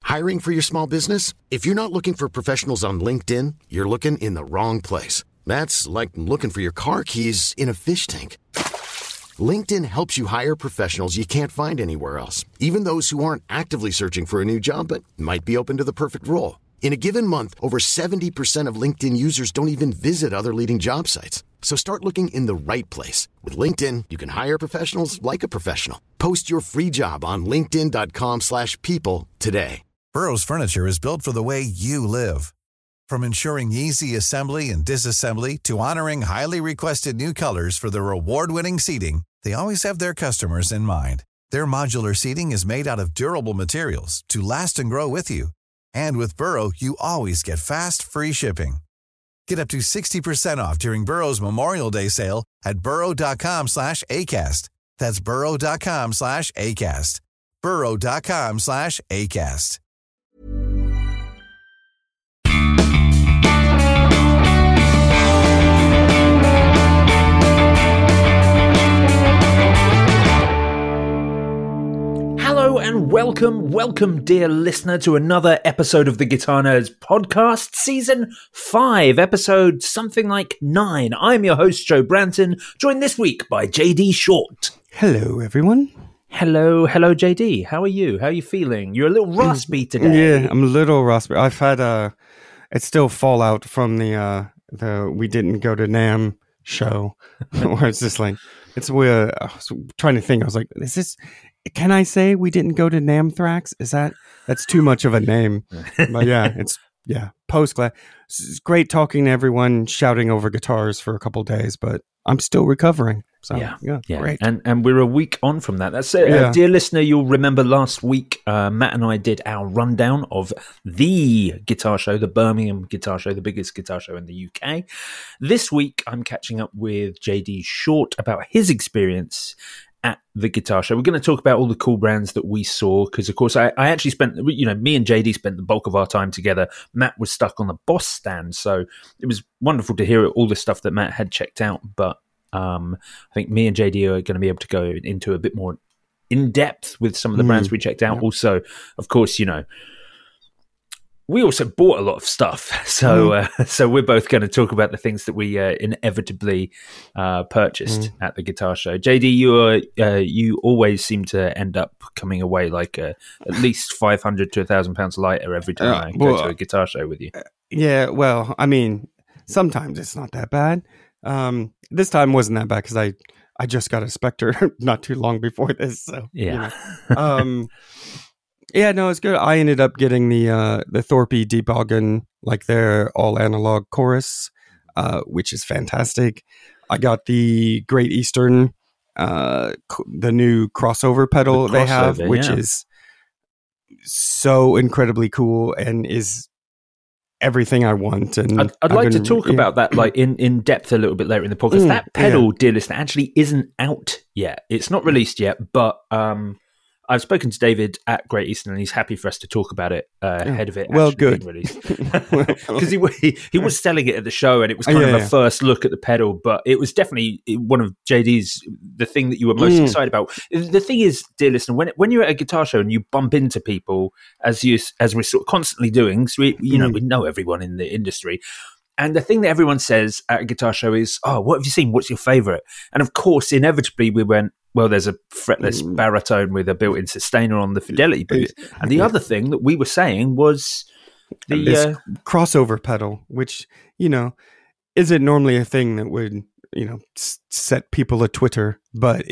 Hiring for your small business? If you're not looking for professionals on LinkedIn, you're looking in the wrong place. That's like looking for your car keys in a fish tank. LinkedIn helps you hire professionals you can't find anywhere else, even those who aren't actively searching for a new job but might be open to the perfect role. In a given month, over 70% of LinkedIn users don't even visit other leading job sites. So start looking in the right place. With LinkedIn, you can hire professionals like a professional. Post your free job on linkedin.com/people today. Burrow's furniture is built for the way you live. From ensuring easy assembly and disassembly to honoring highly requested new colors for their award-winning seating, they always have their customers in mind. Their modular seating is made out of durable materials to last and grow with you. And with Burrow, you always get fast, free shipping. Get up to 60% off during Burrow's Memorial Day sale at burrow.com/ACAST. That's burrow.com/ACAST. burrow.com/ACAST. Hello and welcome, dear listener, to another episode of the Guitar Nerds podcast, season 5, episode something like 9. I'm your host, Joe Branton, joined this week by JD Short. Hello, everyone. Hello, JD. How are you? How are you feeling? You're a little raspy today. Yeah, I'm a little raspy. I've had it's still fallout from the We Didn't Go to NAMM show, where it's just like, I was trying to think. I was like, can I say we didn't go to NAMMthrax? That's too much of a name. But post-class. It's great talking to everyone, shouting over guitars for a couple days, but I'm still recovering. So yeah, great. And we're a week on from that. That's it. Dear listener, you'll remember last week, Matt and I did our rundown of the guitar show, the Birmingham Guitar Show, the biggest guitar show in the UK. This week, I'm catching up with JD Short about his experience at the guitar show. We're going to talk about all the cool brands that we saw, because of course I actually spent, me and JD spent the bulk of our time together. Matt was stuck on the Boss stand, so it was wonderful to hear all the stuff that Matt had checked out, but I think me and JD are going to be able to go into a bit more in depth with some of the brands we checked out. Also, of course, we also bought a lot of stuff, so we're both going to talk about the things that we inevitably purchased at the guitar show. JD, you always seem to end up coming away like at least £500 to £1,000 lighter every time I go to a guitar show with you. Yeah, well, I mean, sometimes it's not that bad. This time wasn't that bad because I just got a Spectre not too long before this. So yeah. Yeah, no, it's good. I ended up getting the Thorpe Deep Ogden, like their all analog chorus, which is fantastic. I got the Great Eastern, the new crossover pedal they have, which is so incredibly cool and is everything I want. And I'd like to talk about that like in depth a little bit later in the podcast. That pedal, dear listener, actually isn't out yet. It's not released yet, but I've spoken to David at Great Eastern, and he's happy for us to talk about it ahead of it. Well, good. Because he was selling it at the show, and it was kind of a first look at the pedal. But it was definitely one of JD's, the thing that you were most excited about. The thing is, dear listener, when you're at a guitar show and you bump into people, as we're sort of constantly doing, so we know everyone in the industry. And the thing that everyone says at a guitar show is, "Oh, what have you seen? What's your favorite?" And of course, inevitably, we went, well, there's a fretless baritone with a built-in sustainer on the Fidelity booth. And the other thing that we were saying was this crossover pedal, which, isn't normally a thing that would, set people a Twitter. But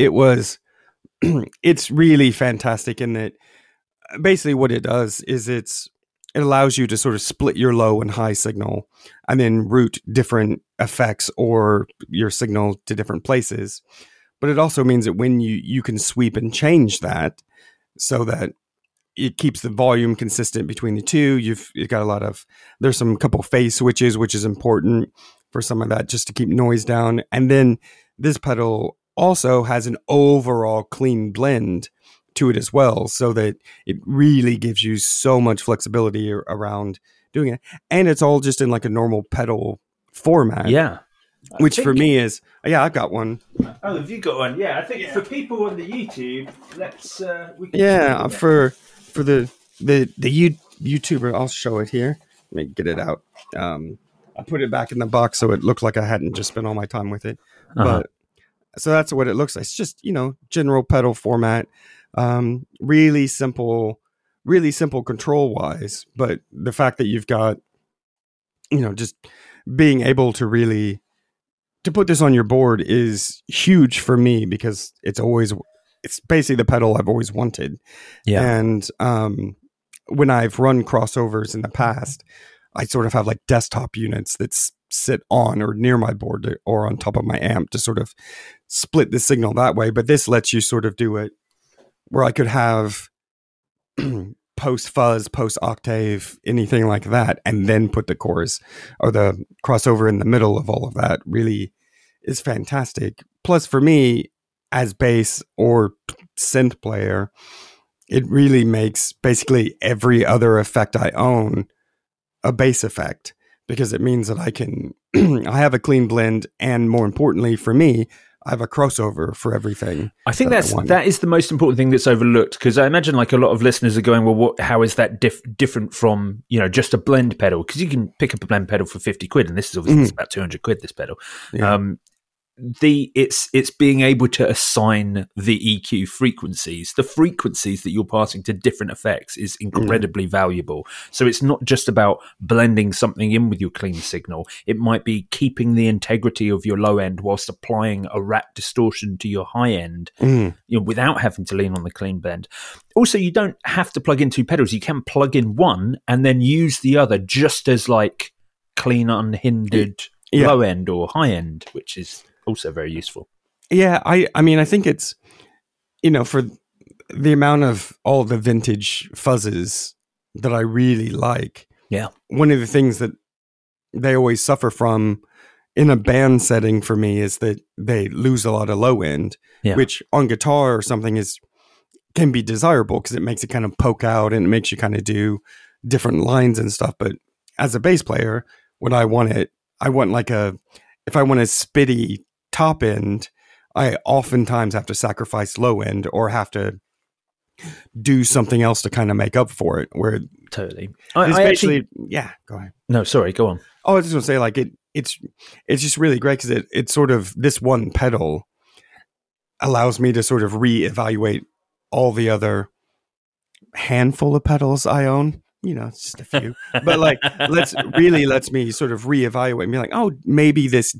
it's really fantastic in that basically what it does is it allows you to sort of split your low and high signal and then route different effects or your signal to different places. But it also means that when you can sweep and change that so that it keeps the volume consistent between the two. You've got there's some couple phase switches, which is important for some of that just to keep noise down. And then this pedal also has an overall clean blend to it as well, so that it really gives you so much flexibility around doing it. And it's all just in like a normal pedal format. Yeah. Which for me is, I've got one. Oh, have you got one? Yeah, I think for people on the YouTube, let's... YouTuber. I'll show it here. Let me get it out. I put it back in the box so it looked like I hadn't just spent all my time with it. But so that's what it looks like. It's just, general pedal format. Really simple control wise. But the fact that you've got, just being able to really to put this on your board is huge for me, because it's basically the pedal I've always wanted. Yeah. And when I've run crossovers in the past, I sort of have like desktop units that sit on or near my board or on top of my amp to sort of split the signal that way. But this lets you sort of do it where I could have post fuzz, post octave, anything like that, and then put the chorus or the crossover in the middle of all of that. Really is fantastic. Plus, for me, as bass or synth player, it really makes basically every other effect I own a bass effect, because it means that I can I have a clean blend, and more importantly for me, I have a crossover for everything. I think that is the most important thing that's overlooked, because I imagine like a lot of listeners are going, well, how is that different from, just a blend pedal? Because you can pick up a blend pedal for 50 quid, and this is obviously it's about 200 quid, this pedal. Yeah. It's being able to assign the EQ frequencies. The frequencies that you're passing to different effects is incredibly valuable. So it's not just about blending something in with your clean signal. It might be keeping the integrity of your low end whilst applying a rat distortion to your high end, without having to lean on the clean blend. Also, you don't have to plug in two pedals. You can plug in one and then use the other just as like clean, unhindered low end or high end, which is also very useful. Yeah, I mean, I think it's, for the amount of all the vintage fuzzes that I really like. Yeah. One of the things that they always suffer from in a band setting for me is that they lose a lot of low end, which on guitar or something can be desirable because it makes it kind of poke out and it makes you kind of do different lines and stuff. But as a bass player, if I want a spitty top end, I oftentimes have to sacrifice low end or have to do something else to kind of make up for it. Where totally, go ahead. No, sorry, go on. Oh, I was just going to say, like it's just really great because it's sort of this one pedal allows me to sort of reevaluate all the other handful of pedals I own. It's just a few, but like lets me sort of reevaluate and be like, oh, maybe this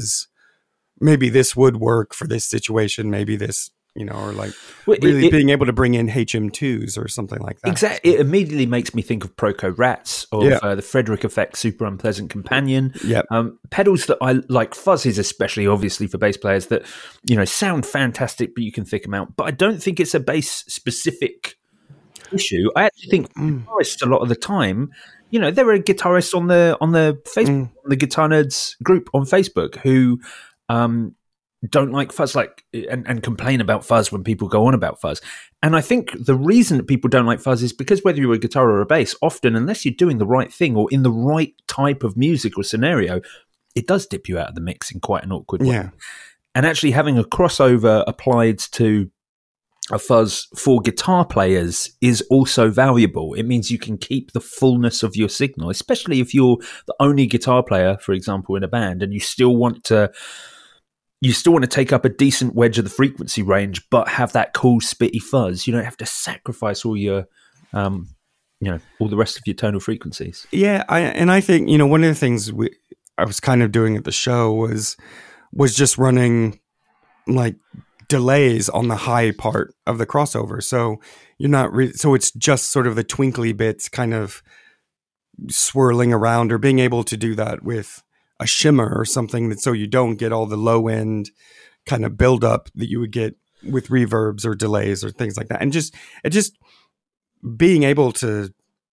would work for this situation. Maybe this, or like being able to bring in HM2s or something like that. Exactly. It immediately makes me think of Proco Rats or the Frederick Effect Super Unpleasant Companion. Yeah. Pedals that I like, fuzzes especially, obviously for bass players that, sound fantastic, but you can thick them out. But I don't think it's a bass specific issue. I actually think guitarists a lot of the time, there are guitarists on the Facebook, on the Guitar Nerds group on Facebook who don't like fuzz, and complain about fuzz when people go on about fuzz. And I think the reason that people don't like fuzz is because whether you're a guitar or a bass, often, unless you're doing the right thing or in the right type of music or scenario, it does dip you out of the mix in quite an awkward way. Yeah. And actually having a crossover applied to a fuzz for guitar players is also valuable. It means you can keep the fullness of your signal, especially if you're the only guitar player, for example, in a band, and you still want to take up a decent wedge of the frequency range, but have that cool spitty fuzz. You don't have to sacrifice all your, all the rest of your tonal frequencies. Yeah, I think one of the things I was kind of doing at the show was just running like delays on the high part of the crossover, so you're not so it's just sort of the twinkly bits kind of swirling around, or being able to do that with a shimmer or something, that so you don't get all the low end kind of buildup that you would get with reverbs or delays or things like that. And just being able to,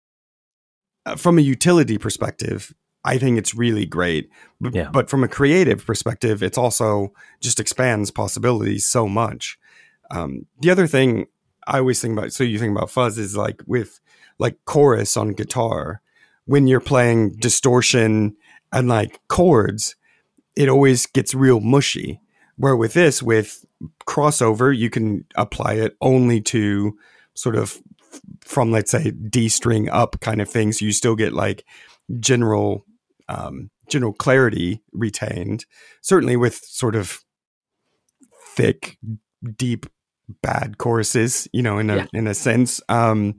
from a utility perspective, I think it's really great. But from a creative perspective, it's also just expands possibilities so much. The other thing I always think about, so you think about fuzz, is like with like chorus on guitar, when you're playing distortion and like chords, it always gets real mushy. Where with crossover, you can apply it only to sort of from, let's say, D string up kind of thing. So you still get like general clarity retained, certainly with sort of thick, deep, bad choruses, in a sense. And,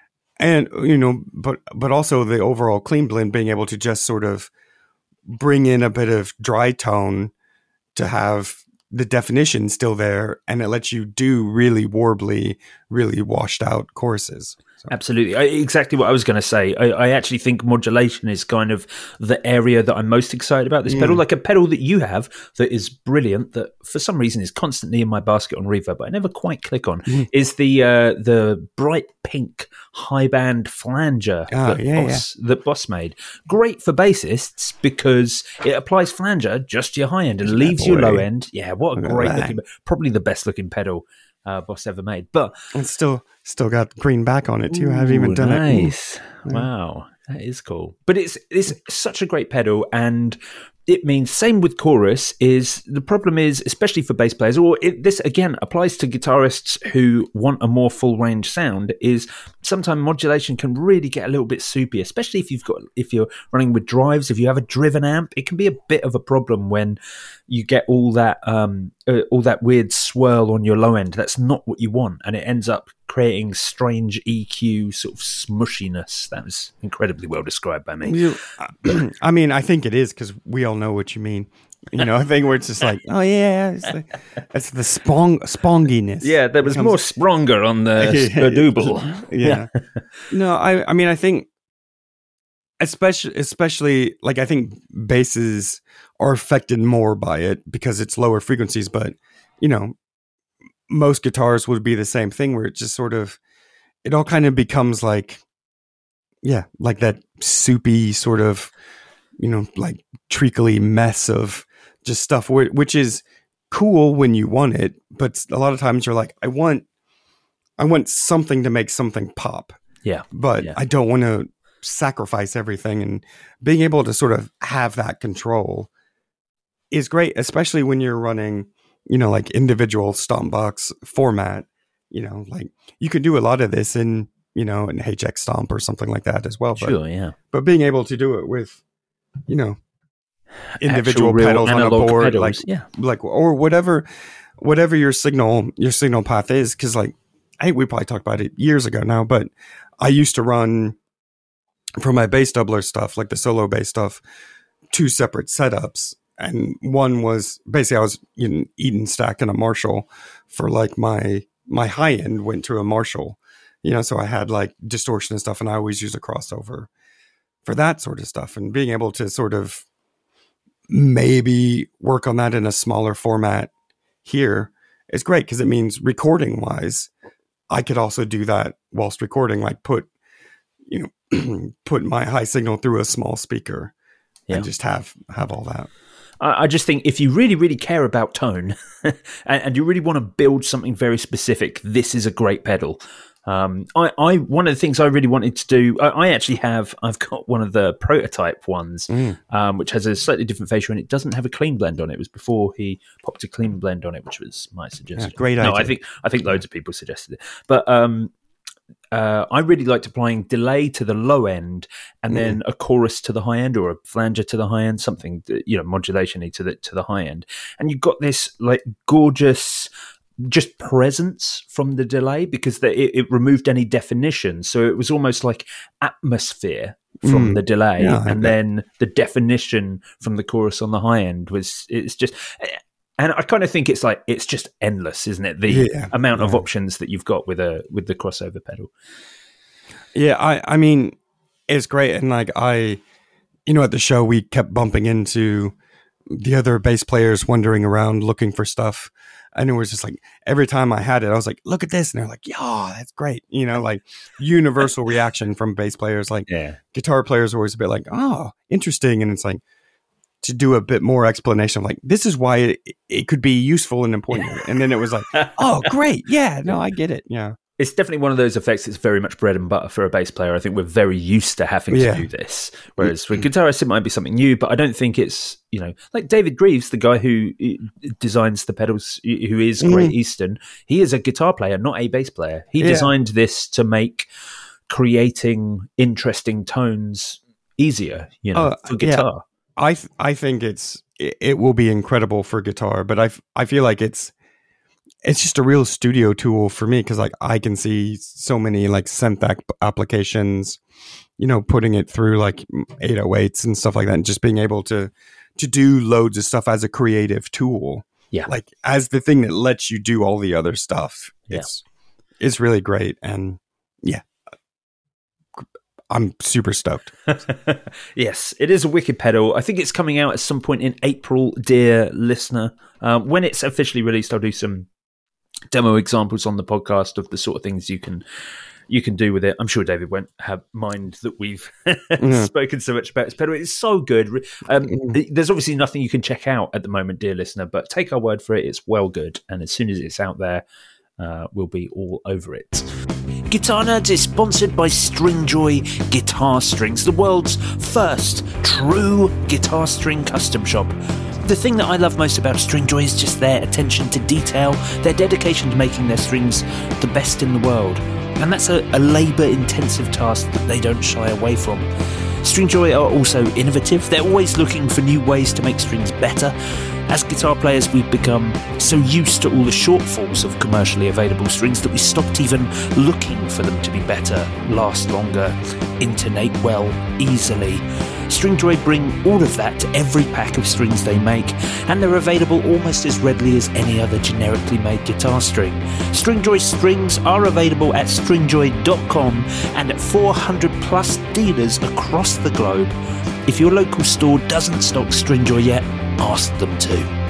but also the overall clean blend, being able to just sort of bring in a bit of dry tone to have the definition still there, and it lets you do really warbly, really washed out choruses. So. Absolutely. Exactly what I was going to say. I actually think modulation is kind of the area that I'm most excited about this pedal. Like a pedal that you have that is brilliant, that for some reason is constantly in my basket on Reverb, but I never quite click on, is the bright pink high band flanger that Boss made. Great for bassists because it applies flanger just to your high end and leaves your low end. Yeah, what a great looking, probably the best looking pedal Boss ever made. But it's still got green back on it too. I haven't even done it. Nice. Wow, that is cool. But it's such a great pedal, and it means same with chorus. Is the problem is, especially for bass players, or this again applies to guitarists who want a more full range sound, is sometimes modulation can really get a little bit soupy, especially if you're running with drives. If you have a driven amp, it can be a bit of a problem when you get all that weird swirl on your low end. That's not what you want, and it ends up creating strange EQ sort of smushiness. That was incredibly well described by me. I mean, I think it is, because we all know what you mean. A thing where it's just like, oh yeah, it's the sponginess. Yeah, there was more spronger on the Sperdouble. Yeah. No, I mean, I think especially like, I think basses are affected more by it because it's lower frequencies, but most guitars would be the same thing, where it just sort of, it all kind of becomes like that soupy sort of, like treacly mess of just stuff, which is cool when you want it. But a lot of times you're like, I want something to make something pop. Yeah. But I don't want to sacrifice everything, and being able to sort of have that control is great, especially when you're running, like individual Stompbox format. Like you could do a lot of this in an HX Stomp or something like that as well. But being able to do it with, individual pedals on a board, pedals. like or whatever your signal path is. Because like, we probably talked about it years ago now, but I used to run for my bass doubler stuff, like the solo bass stuff, 2 separate setups. And one was basically I was Eden Stack and a Marshall for like my high end went to a Marshall, so I had like distortion and stuff, and I always use a crossover for that sort of stuff. And being able to sort of maybe work on that in a smaller format here is great, because it means recording wise, I could also do that whilst recording, like put my high signal through a small speaker and just have all that. I just think if you really, really care about tone and you really want to build something very specific, this is a great pedal. One of the things I really wanted to do, I've got one of the prototype ones, which has a slightly different facial, and it doesn't have a clean blend on it. It was before he popped a clean blend on it, which was my suggestion. Yeah, great idea. No, I think loads of people suggested it, but I really liked applying delay to the low end and then a chorus to the high end, or a flanger to the high end, something modulation to the high end, and you got this like gorgeous just presence from the delay, because it removed any definition, so it was almost like atmosphere from the delay, then the definition from the chorus on the high end it's just. And I kind of think it's just endless, isn't it? The amount of options that you've got with the crossover pedal. Yeah, I mean, it's great. And like at the show, we kept bumping into the other bass players wandering around looking for stuff. And it was just like, every time I had it, I was like, look at this. And they're like, yeah, that's great. Like universal reaction from bass players. Like guitar players are always a bit like, oh, interesting. And it's like, to do a bit more explanation of like, this is why it could be useful and important. And then it was like, oh, great. Yeah, no, I get it. Yeah. it's definitely one of those effects that's very much bread and butter for a bass player. I think we're very used to having to do this. Whereas for guitarists, it might be something new, but I don't think it's, like David Greaves, the guy who designs the pedals, who is Great Eastern, he is a guitar player, not a bass player. He designed this to make creating interesting tones easier, for guitar. I think it will be incredible for guitar, but I feel like it's just a real studio tool for me, because like I can see so many like synth applications, putting it through like 808s and stuff like that, and just being able to do loads of stuff as a creative tool. Yeah, like as the thing that lets you do all the other stuff. It's really great, and I'm super stoked. Yes, it is a wicked pedal. I think it's coming out at some point in April, dear listener. When it's officially released, I'll do some demo examples on the podcast of the sort of things you can do with it. I'm sure David won't have mind that we've spoken so much about this pedal. It's so good. There's obviously nothing you can check out at the moment, dear listener, but take our word for it. It's well good. And as soon as it's out there, we'll be all over it. Guitar Nerds is sponsored by Stringjoy Guitar Strings, the world's first true guitar string custom shop. The thing that I love most about Stringjoy is just their attention to detail, their dedication to making their strings the best in the world. And that's a labour-intensive task that they don't shy away from. Stringjoy are also innovative. They're always looking for new ways to make strings better. As guitar players, we've become so used to all the shortfalls of commercially available strings that we stopped even looking for them to be better, last longer, intonate well, easily. Stringjoy bring all of that to every pack of strings they make, and they're available almost as readily as any other generically made guitar string. Stringjoy strings are available at stringjoy.com and at 400 plus dealers across the globe. If your local store doesn't stock Stringjoy yet, ask them to.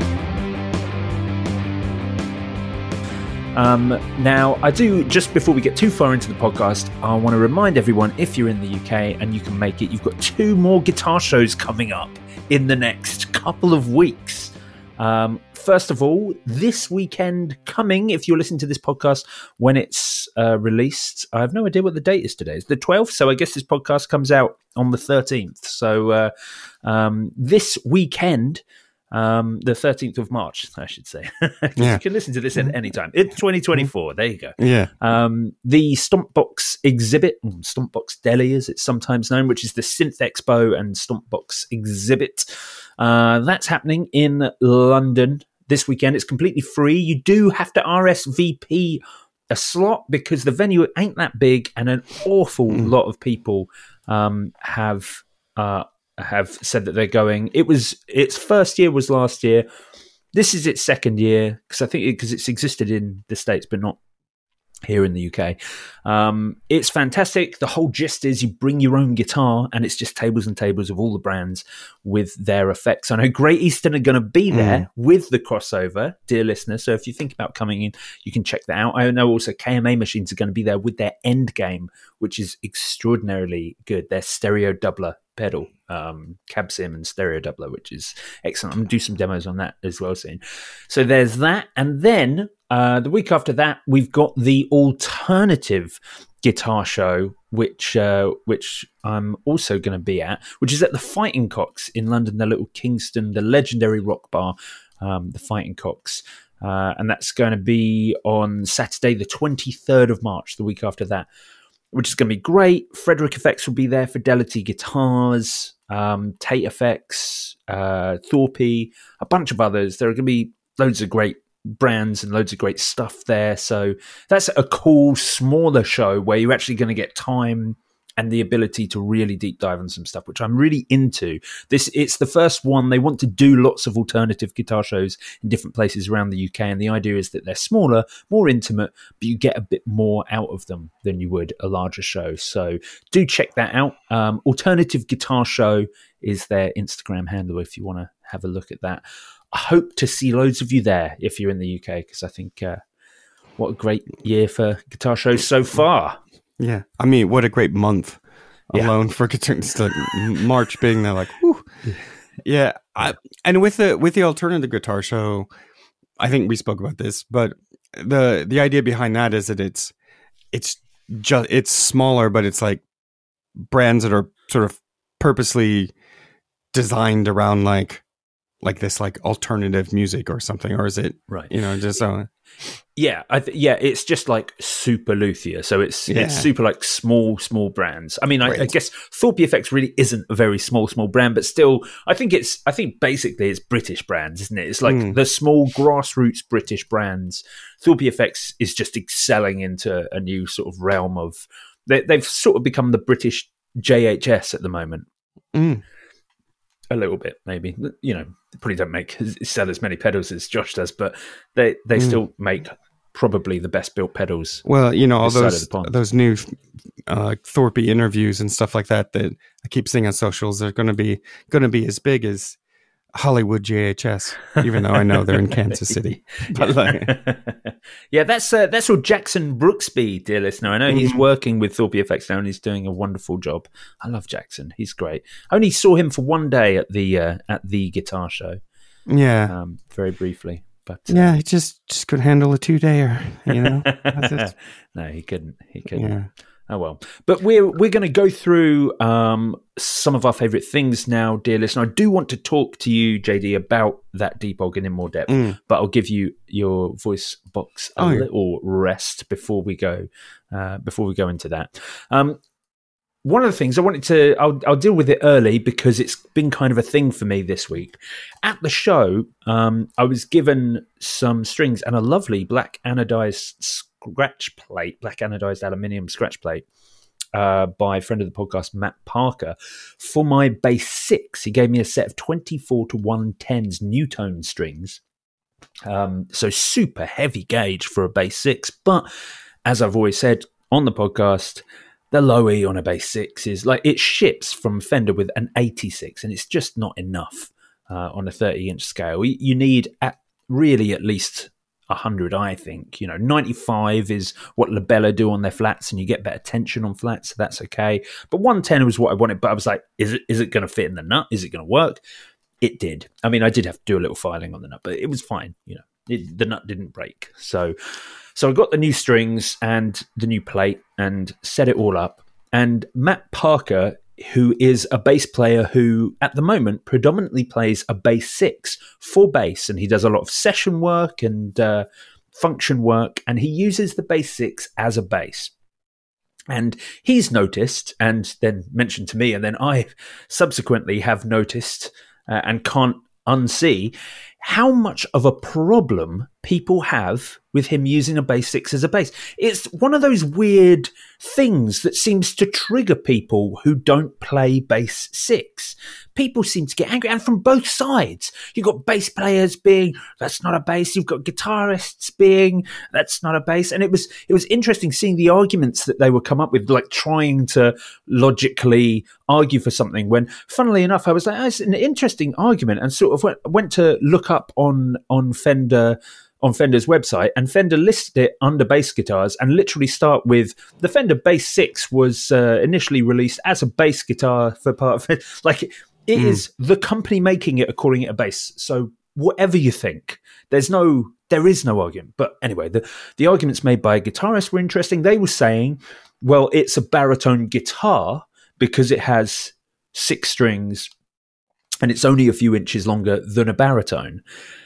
Now, I do, just before we get too far into the podcast, I want to remind everyone, if you're in the UK and you can make it, you've got 2 more guitar shows coming up in the next couple of weeks. First of all, this weekend coming, if you're listening to this podcast when it's released, I have no idea what the date is today. It's the 12th, so I guess this podcast comes out on the 13th. So this weekend, the 13th of March, I should say. You can listen to this at any time. It's 2024. There you go. Yeah. The Stompbox exhibit, Stompbox Delhi as it's sometimes known, which is the Synth Expo and Stompbox exhibit. That's happening in London this weekend. It's completely free. You do have to RSVP a slot because the venue ain't that big, and an awful lot of people have said that they're going. Its first year was last year. This is its second year because it's existed in the States but not here in the UK. It's fantastic. The whole gist is you bring your own guitar, and it's just tables and tables of all the brands with their effects. I know Great Eastern are going to be there with the crossover, dear listener. So if you think about coming in, you can check that out. I know also KMA Machines are going to be there with their Endgame, which is extraordinarily good. Their stereo doubler pedal, Cab Sim and stereo doubler, which is excellent. I'm going to do some demos on that as well soon. So there's that. And then the week after that, we've got the alternative guitar show, which I'm also going to be at, which is at the Fighting Cocks in London, the little Kingston, the legendary rock bar, the Fighting Cocks. And that's going to be on Saturday, the 23rd of March, the week after that, which is going to be great. Frederick Effects will be there, Fidelity Guitars, Tate Effects, Thorpe, a bunch of others. There are going to be loads of great brands and loads of great stuff there. So that's a cool, smaller show where you're actually going to get time and the ability to really deep dive on some stuff, which I'm really into. It's the first one. They want to do lots of alternative guitar shows in different places around the UK, and the idea is that they're smaller, more intimate, but you get a bit more out of them than you would a larger show. So do check that out. Alternative Guitar Show is their Instagram handle if you want to have a look at that. I hope to see loads of you there if you're in the UK, because I think what a great year for guitar shows so far. Yeah, I mean, what a great month alone for guitar. March being there, like, whew. Yeah. And with the alternative guitar show, I think we spoke about this, but the idea behind that is that it's smaller, but it's like brands that are sort of purposely designed around like this like alternative music or something, or is it right? Just yeah, it's just like super luthier, so it's super like small brands. I mean, I guess Thorpe FX really isn't a very small brand, but still, I think basically it's British brands, isn't it? It's like the small grassroots British brands. Thorpe FX is just excelling into a new sort of realm of. They've sort of become the British JHS at the moment. A little bit, maybe. They probably don't sell as many pedals as Josh does, but they still make probably the best built pedals. Well, all those new Thorpe interviews and stuff like that I keep seeing on socials, they're going to be as big as Hollywood JHS, even though I know they're in Kansas City. But that's all Jackson Brooksby, dear listener. I know he's working with Thorpe FX now, and he's doing a wonderful job. I love Jackson; he's great. I only saw him for one day at the guitar show. Yeah, very briefly. But he just couldn't handle a 2-dayer. No, he couldn't. Yeah. Oh well, but we're going to go through some of our favourite things now, dear listener. I do want to talk to you, JD, about that deep organ in more depth, but I'll give you your voice box a little rest before we go into that. One of the things I wanted to, I'll deal with it early because it's been kind of a thing for me this week. At the show, I was given some strings and a lovely black anodized aluminium scratch plate by a friend of the podcast, Matt Parker, for my bass 6. He gave me a set of 24 to 110s Newtone strings. So super heavy gauge for a bass 6. But as I've always said on the podcast, the low E on a bass 6 is like, it ships from Fender with an 86, and it's just not enough on a 30-inch scale. You need at least 100, I think. 95 is what Labella do on their flats, and you get better tension on flats, so that's okay. But 110 was what I wanted, but I was like, is it going to fit in the nut? Is it going to work? It did. I mean, I did have to do a little filing on the nut, but it was fine. The nut didn't break. So I got the new strings and the new plate and set it all up. And Matt Parker, who is a bass player who at the moment predominantly plays a bass 6 for bass, and he does a lot of session work and function work, and he uses the bass 6 as a bass. And he's noticed and then mentioned to me, and then I subsequently have noticed and can't unsee how much of a problem people have with him using a bass 6 as a bass. It's one of those weird things that seems to trigger people who don't play bass 6. People seem to get angry, and from both sides. You've got bass players being, that's not a bass. You've got guitarists being, that's not a bass. And it was interesting seeing the arguments that they would come up with, like trying to logically argue for something, when funnily enough, I was like, oh, it's an interesting argument, and sort of went to look up on Fender's website, and Fender listed it under bass guitars, and literally start with the Fender Bass 6 was initially released as a bass guitar for part of it. Like, it is the company making it, calling it a bass. So whatever you think, there is no argument. But anyway, the arguments made by guitarists were interesting. They were saying, well, it's a baritone guitar because it has 6 strings and it's only a few inches longer than a baritone.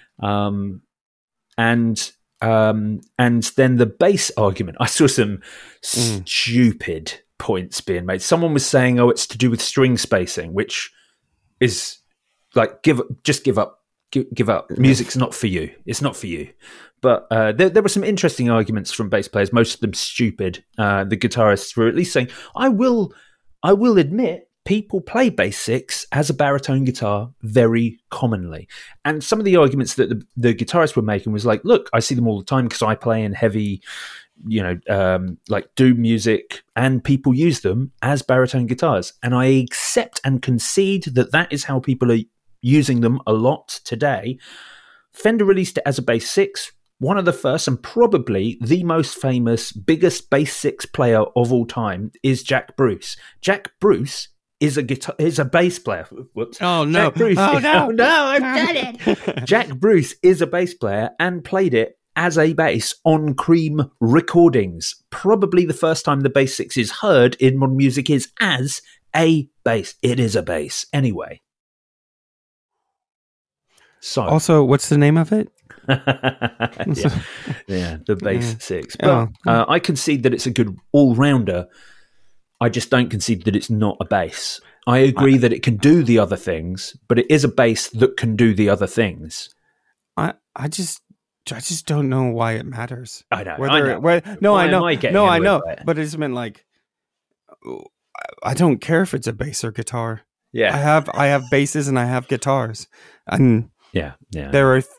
And then the bass argument, I saw some stupid points being made. Someone was saying, oh, it's to do with string spacing, which is like, give up. Music's not for you. It's not for you. But there were some interesting arguments from bass players, most of them stupid. The guitarists were at least saying, I will admit, people play bass 6 as a baritone guitar very commonly. And some of the arguments that the guitarists were making was like, look, I see them all the time because I play in heavy, like doom music, and people use them as baritone guitars. And I accept and concede that is how people are using them a lot today. Fender released it as a bass 6. One of the first and probably the most famous, biggest bass 6 player of all time is Jack Bruce. Jack Bruce is a bass player. Whoops. Oh no! Jack Bruce, I've done it. Jack Bruce is a bass player and played it as a bass on Cream recordings. Probably the first time the Bass 6 is heard in modern music is as a bass. It is a bass. Anyway. So. Also, what's the name of it? yeah, the Bass 6. But I concede that it's a good all-rounder. I just don't concede that it's not a bass. I agree that it can do the other things, but it is a bass that can do the other things. I just don't know why it matters. I know. I know. But it just meant like, I don't care if it's a bass or guitar. Yeah, I have basses and I have guitars, and yeah. There are.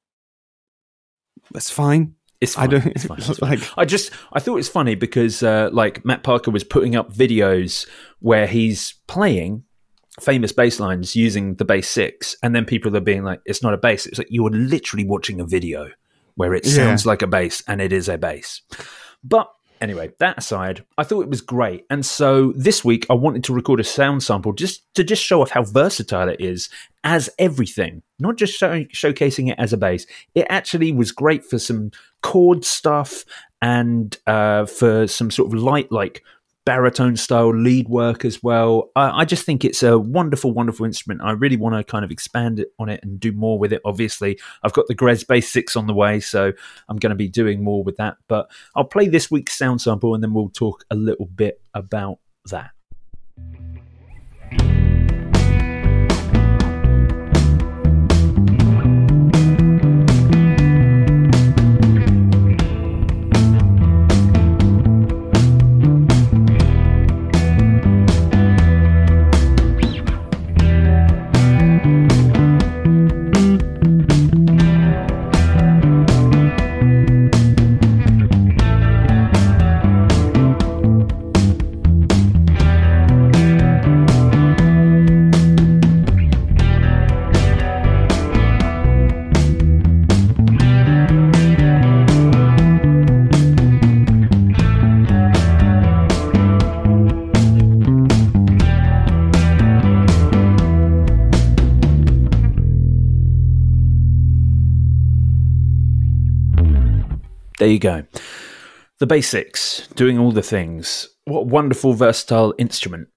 It's fine. It's fine. It's fine. Like, I thought it's funny because like Matt Parker was putting up videos where he's playing famous bass lines using the Bass 6, and then people are being like, it's not a bass. It's like you are literally watching a video where it sounds like a bass and it is a bass. But anyway, that aside, I thought it was great. And so this week I wanted to record a sound sample just to show off how versatile it is as everything, not just showcasing it as a bass. It actually was great for some chord stuff and for some sort of light, like baritone style lead work as well. I just think it's a wonderful, wonderful instrument. I really want to kind of expand on it and do more with it. Obviously, I've got the Grez Bass 6 on the way, so I'm going to be doing more with that. But I'll play this week's sound sample and then we'll talk a little bit about that. There you go. The Bass 6, doing all the things. What a wonderful, versatile instrument.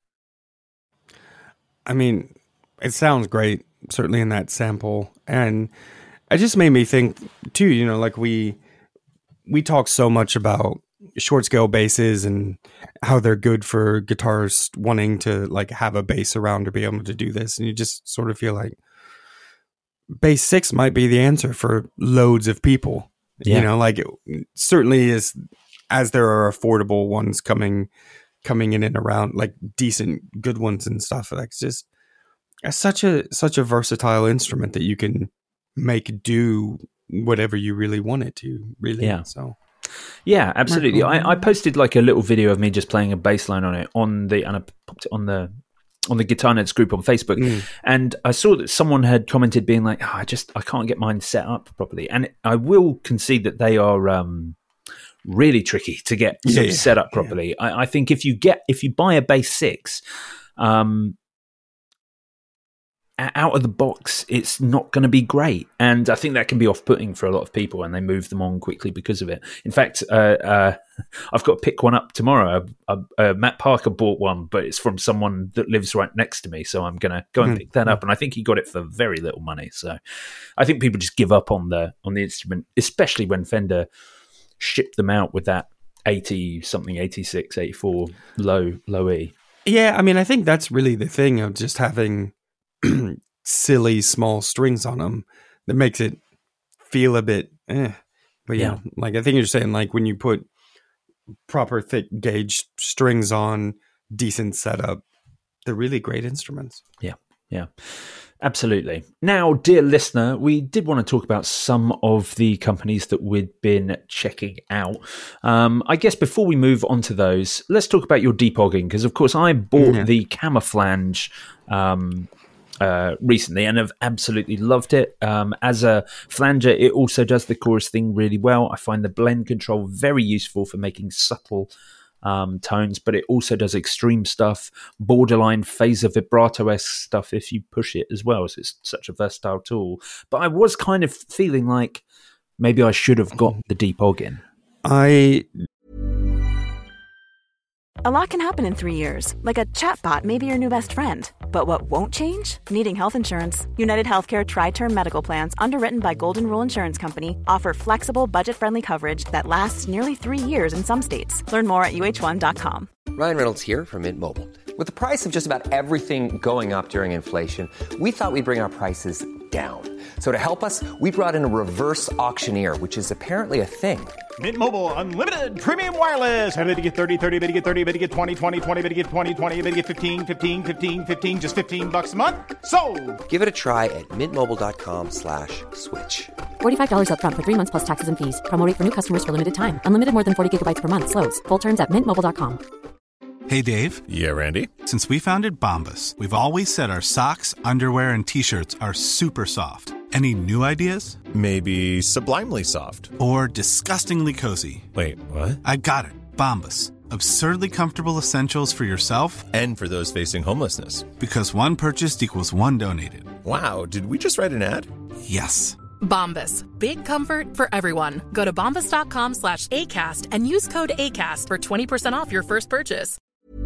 I mean, it sounds great, certainly in that sample. And it just made me think, too, you know, like we talk so much about short scale basses and how they're good for guitarists wanting to like have a bass around to be able to do this. And you just sort of feel like Bass 6 might be the answer for loads of people. Yeah. You know, like it certainly is, as there are affordable ones coming in and around, like decent, good ones and stuff. Like it's such a versatile instrument that you can make do whatever you really want it to. Really, yeah. So, yeah, absolutely. I posted like a little video of me just playing a bass line on it and I popped it on the Guitar Nerds group on Facebook, and I saw that someone had commented being like, I can't get mine set up properly. And I will concede that they are really tricky to get set up properly. Yeah. I think if you buy a Bass 6, out of the box, it's not going to be great. And I think that can be off-putting for a lot of people, and they move them on quickly because of it. In fact, I've got to pick one up tomorrow. Matt Parker bought one, but it's from someone that lives right next to me, so I'm going to go and pick that up. And I think he got it for very little money. So I think people just give up on the instrument, especially when Fender shipped them out with that 80-something, 86, 84 low E. Yeah, I mean, I think that's really the thing of just having silly small strings on them that makes it feel a bit but yeah, like I think you're saying, like when you put proper thick gauge strings on decent setup, they're really great instruments. Yeah, absolutely. Now, dear listener, we did want to talk about some of the companies that we'd been checking out. I guess before we move on to those, let's talk about your depogging, because of course I bought the Camouflange recently and have absolutely loved it. As a flanger, it also does the chorus thing really well. I find the blend control very useful for making subtle tones, but it also does extreme stuff, borderline phaser vibrato-esque stuff if you push it as well. So it's such a versatile tool. But I was kind of feeling like maybe I should have got the deep ogg in. A lot can happen in 3 years, like a chatbot may be your new best friend. But what won't change? Needing health insurance. United Healthcare Tri-Term Medical Plans, underwritten by Golden Rule Insurance Company, offer flexible, budget-friendly coverage that lasts nearly 3 years in some states. Learn more at uh1.com. Ryan Reynolds here from Mint Mobile. With the price of just about everything going up during inflation, we thought we'd bring our prices down. So to help us, we brought in a reverse auctioneer, which is apparently a thing. Mint Mobile Unlimited Premium Wireless. How to get 30, 30, bit to get 30, bit to get 20, 20, 20, bit to get 20, 20, bit to get 15, 15, 15, 15, just $15 a month? Sold! Give it a try at mintmobile.com/switch. $45 up front for 3 months plus taxes and fees. Promo rate for new customers for limited time. Unlimited more than 40 gigabytes per month. Slows full terms at mintmobile.com. Hey, Dave. Yeah, Randy. Since we founded Bombas, we've always said our socks, underwear, and T-shirts are super soft. Any new ideas? Maybe sublimely soft. Or disgustingly cozy. Wait, what? I got it. Bombas. Absurdly comfortable essentials for yourself and for those facing homelessness. Because one purchased equals one donated. Wow, did we just write an ad? Yes. Bombas. Big comfort for everyone. Go to bombas.com/ACAST and use code ACAST for 20% off your first purchase.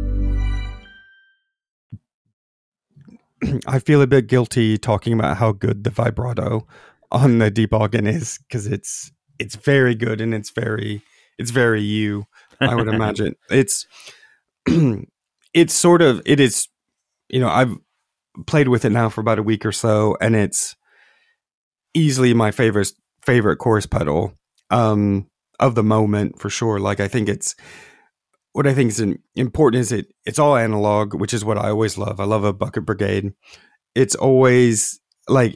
I feel a bit guilty talking about how good the vibrato on the deep ogg-in is, because it's very good and it's very you, I would imagine. It is, I've played with it now for about a week or so, and it's easily my favorite chorus pedal of the moment, for sure. Like, what I think is important is it's all analog, which is what I always love. I love a Bucket Brigade. It's always like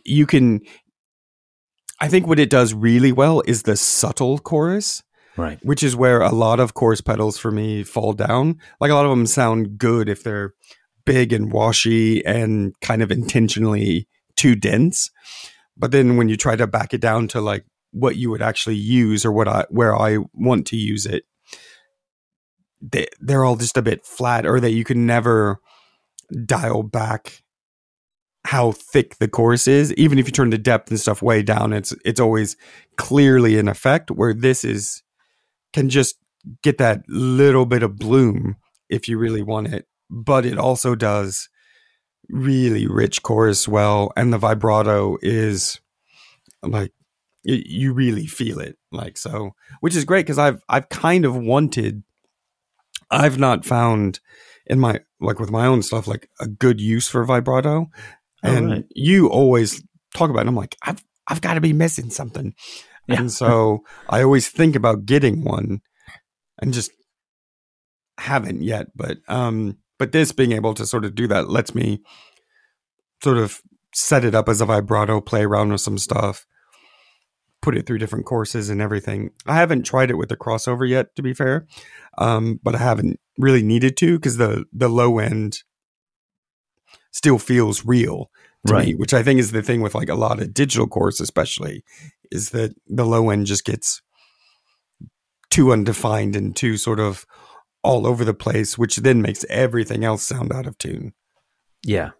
I think what it does really well is the subtle chorus, right? Which is where a lot of chorus pedals for me fall down. Like, a lot of them sound good if they're big and washy and kind of intentionally too dense. But then when you try to back it down to like what you would actually use or where I want to use it, they're all just a bit flat, or that you can never dial back how thick the chorus is. Even if you turn the depth and stuff way down, it's always clearly in effect, where this can just get that little bit of bloom if you really want it. But it also does really rich chorus well, and the vibrato is like, you really feel it, like, so, which is great, because I've kind of wanted, I've not found in my, like, with my own stuff, like, a good use for vibrato. And right. You always talk about it. I'm like, I've got to be missing something. Yeah. And so I always think about getting one and just haven't yet. But this being able to sort of do that lets me sort of set it up as a vibrato, play around with some stuff, put it through different courses and everything. I haven't tried it with the crossover yet, to be fair. But I haven't really needed to, because the low end still feels real to me, which I think is the thing with like a lot of digital chorus, especially, is that the low end just gets too undefined and too sort of all over the place, which then makes everything else sound out of tune. Yeah.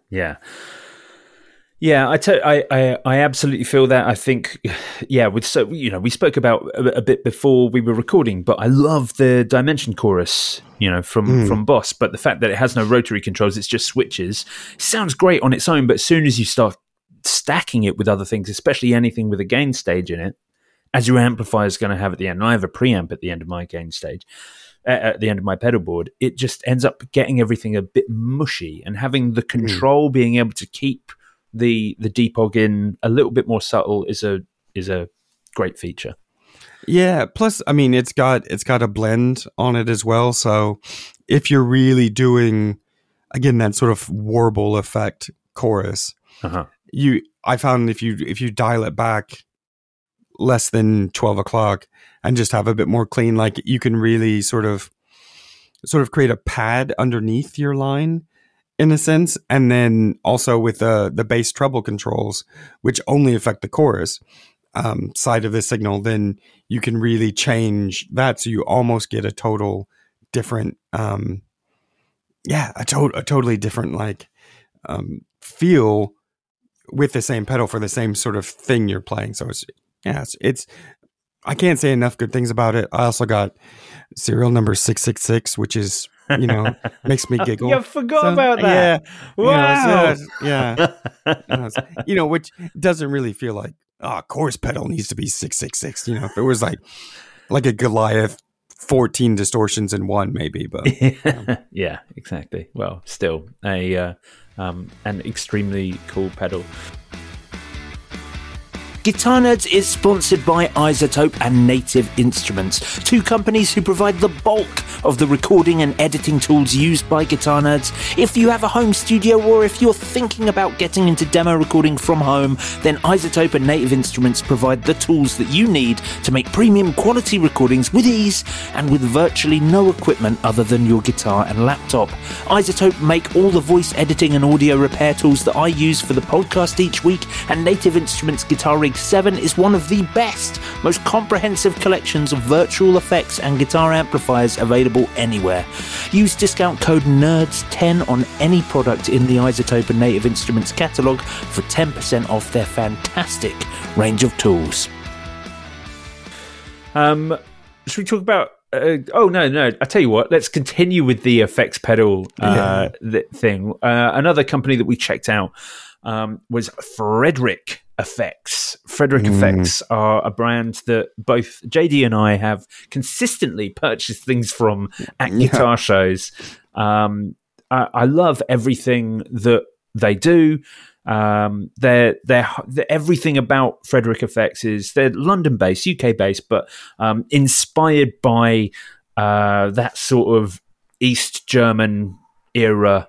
Yeah, I absolutely feel that. I think, yeah, we spoke about a bit before we were recording, but I love the Dimension chorus, from Boss. But the fact that it has no rotary controls, it's just switches, sounds great on its own. But as soon as you start stacking it with other things, especially anything with a gain stage in it, as your amplifier is going to have at the end, and I have a preamp at the end of my gain stage, at the end of my pedal board, it just ends up getting everything a bit mushy, and having the control, being able to keep the deep ogg-in a little bit more subtle is a great feature. Yeah, plus, I mean, it's got a blend on it as well. So if you're really doing, again, that sort of warble effect chorus, I found if you dial it back less than 12 o'clock and just have a bit more clean, like, you can really sort of create a pad underneath your line, in a sense. And then also with the bass treble controls, which only affect the chorus side of the signal, then you can really change that, so you almost get a total different a totally different like feel with the same pedal for the same sort of thing you're playing. So it's I can't say enough good things about it. I also got serial number 666, which is, makes me giggle. You forgot about that. Yeah. Wow. Which doesn't really feel like, chorus pedal needs to be 666. If it was like a Goliath, 14 distortions in one, maybe. But yeah, exactly. Well, still an extremely cool pedal. Guitar Nerds is sponsored by iZotope and Native Instruments, two companies who provide the bulk of the recording and editing tools used by Guitar Nerds. If you have a home studio or if you're thinking about getting into demo recording from home, then iZotope and Native Instruments provide the tools that you need to make premium quality recordings with ease and with virtually no equipment other than your guitar and laptop. iZotope make all the voice editing and audio repair tools that I use for the podcast each week, and Native Instruments Guitar Rig 7 is one of the best, most comprehensive collections of virtual effects and guitar amplifiers available anywhere. Use discount code NERDS10 on any product in the iZotope and Native Instruments catalogue for 10% off their fantastic range of tools. Should we talk about... no. I tell you what, let's continue with the effects pedal thing. Another company that we checked out was Frederick Effects. Frederick Effects are a brand that both JD and I have consistently purchased things from at guitar shows. I love everything that they do. They're everything about Frederick Effects is they're London-based, UK-based, but inspired by that sort of East German era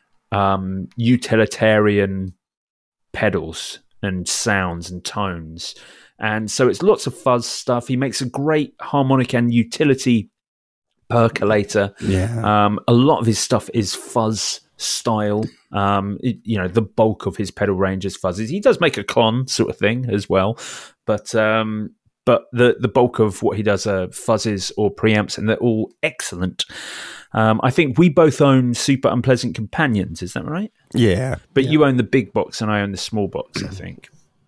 utilitarian pedals and sounds and tones. And so it's lots of fuzz stuff. He makes a great harmonic and utility percolator. A lot of his stuff is fuzz style. The bulk of his pedal range is fuzzes. He does make a clon sort of thing as well, but the bulk of what he does are fuzzes or preamps, and they're all excellent. I think we both own Super Unpleasant Companions, is that right? Yeah. But you own the big box and I own the small box, I think.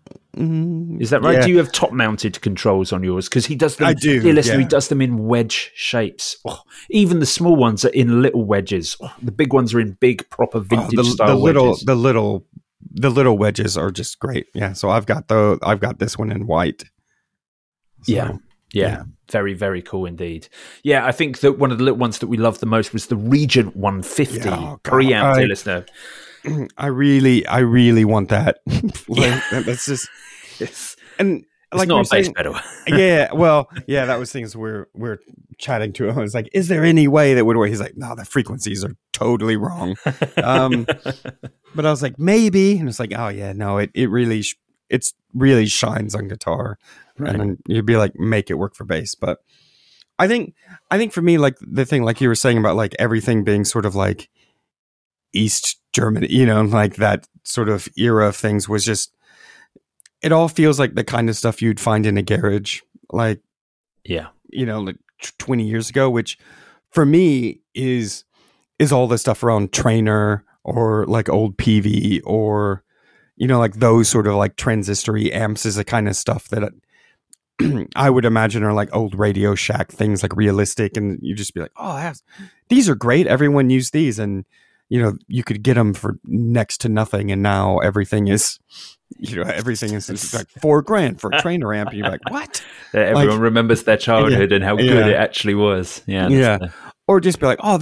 Is that right? Yeah. Do you have top-mounted controls on yours? Because he does them. I do. Dear listener, he does them in wedge shapes. Oh, even the small ones are in little wedges. Oh, the big ones are in big, proper vintage style wedges. The little wedges are just great. Yeah. So I've got this one in white. So, yeah. Very, very cool indeed. Yeah, I think that one of the little ones that we loved the most was the Regent 150 preamp, dear listener. I really want that. That's just, and it's not a bass pedal. that was things we're chatting to him. I was like, is there any way that would work? He's like, no, the frequencies are totally wrong. But I was like, maybe, and it's like, oh yeah, no, it really shines on guitar, right. And then you'd be like, make it work for bass. But I think for me, like the thing, like you were saying about like everything being sort of like East Germany, like that sort of era of things was just, it all feels like the kind of stuff you'd find in a garage, like, like 20 years ago, which for me is all the stuff around Trainer or like old PV or, like those sort of like transistory amps is the kind of stuff that I would imagine are like old Radio Shack things, like realistic. And you just be like, oh, these are great. Everyone used these. And, you could get them for next to nothing. And now everything is like $4,000 for a Trainer amp. And you're like, what? Everyone remembers their childhood and how good it actually was. Yeah. Or just be like, oh,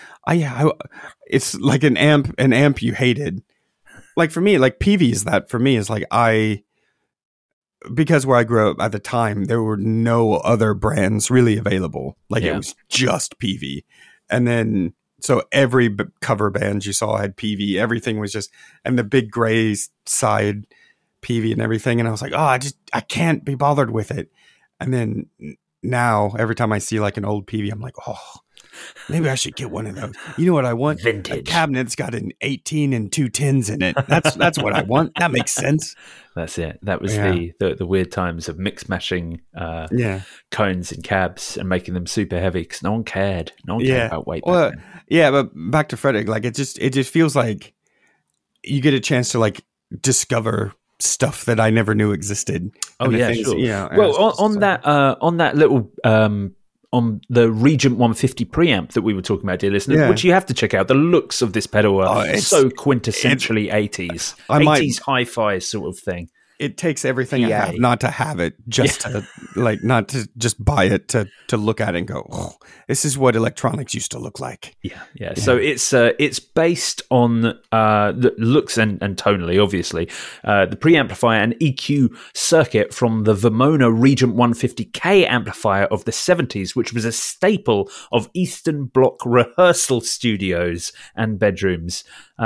it's like an amp you hated. Like for me, like PV is that for me is like because where I grew up at the time, there were no other brands really available. Like it was just PV. And then, so every cover band you saw had PV. Everything was just, and the big gray side PV and everything. And I was like, oh, I can't be bothered with it. And then now every time I see like an old PV, I'm like, oh, maybe I should get one of those. You know what I want? Vintage. A cabinet's got an 18 and 2 10s in it. That's what I want. That makes sense. That's it. That was the weird times of mix mashing cones and cabs and making them super heavy because no one cared. No one cared about weight. Well, but back to Frederick, like it just feels like you get a chance to like discover stuff that I never knew existed. Oh yeah, sure. Well, on that little on the Regent 150 preamp that we were talking about, dear listener, which you have to check out. The looks of this pedal are so quintessentially 80s. 80s hi-fi sort of thing. It takes everything I have not to have it, just to not to just buy it to look at it and go, oh, this is what electronics used to look like. Yeah. So it's based on the looks and tonally, obviously, the preamplifier and EQ circuit from the Vermona Regent 150K amplifier of the 70s, which was a staple of Eastern Bloc rehearsal studios and bedrooms.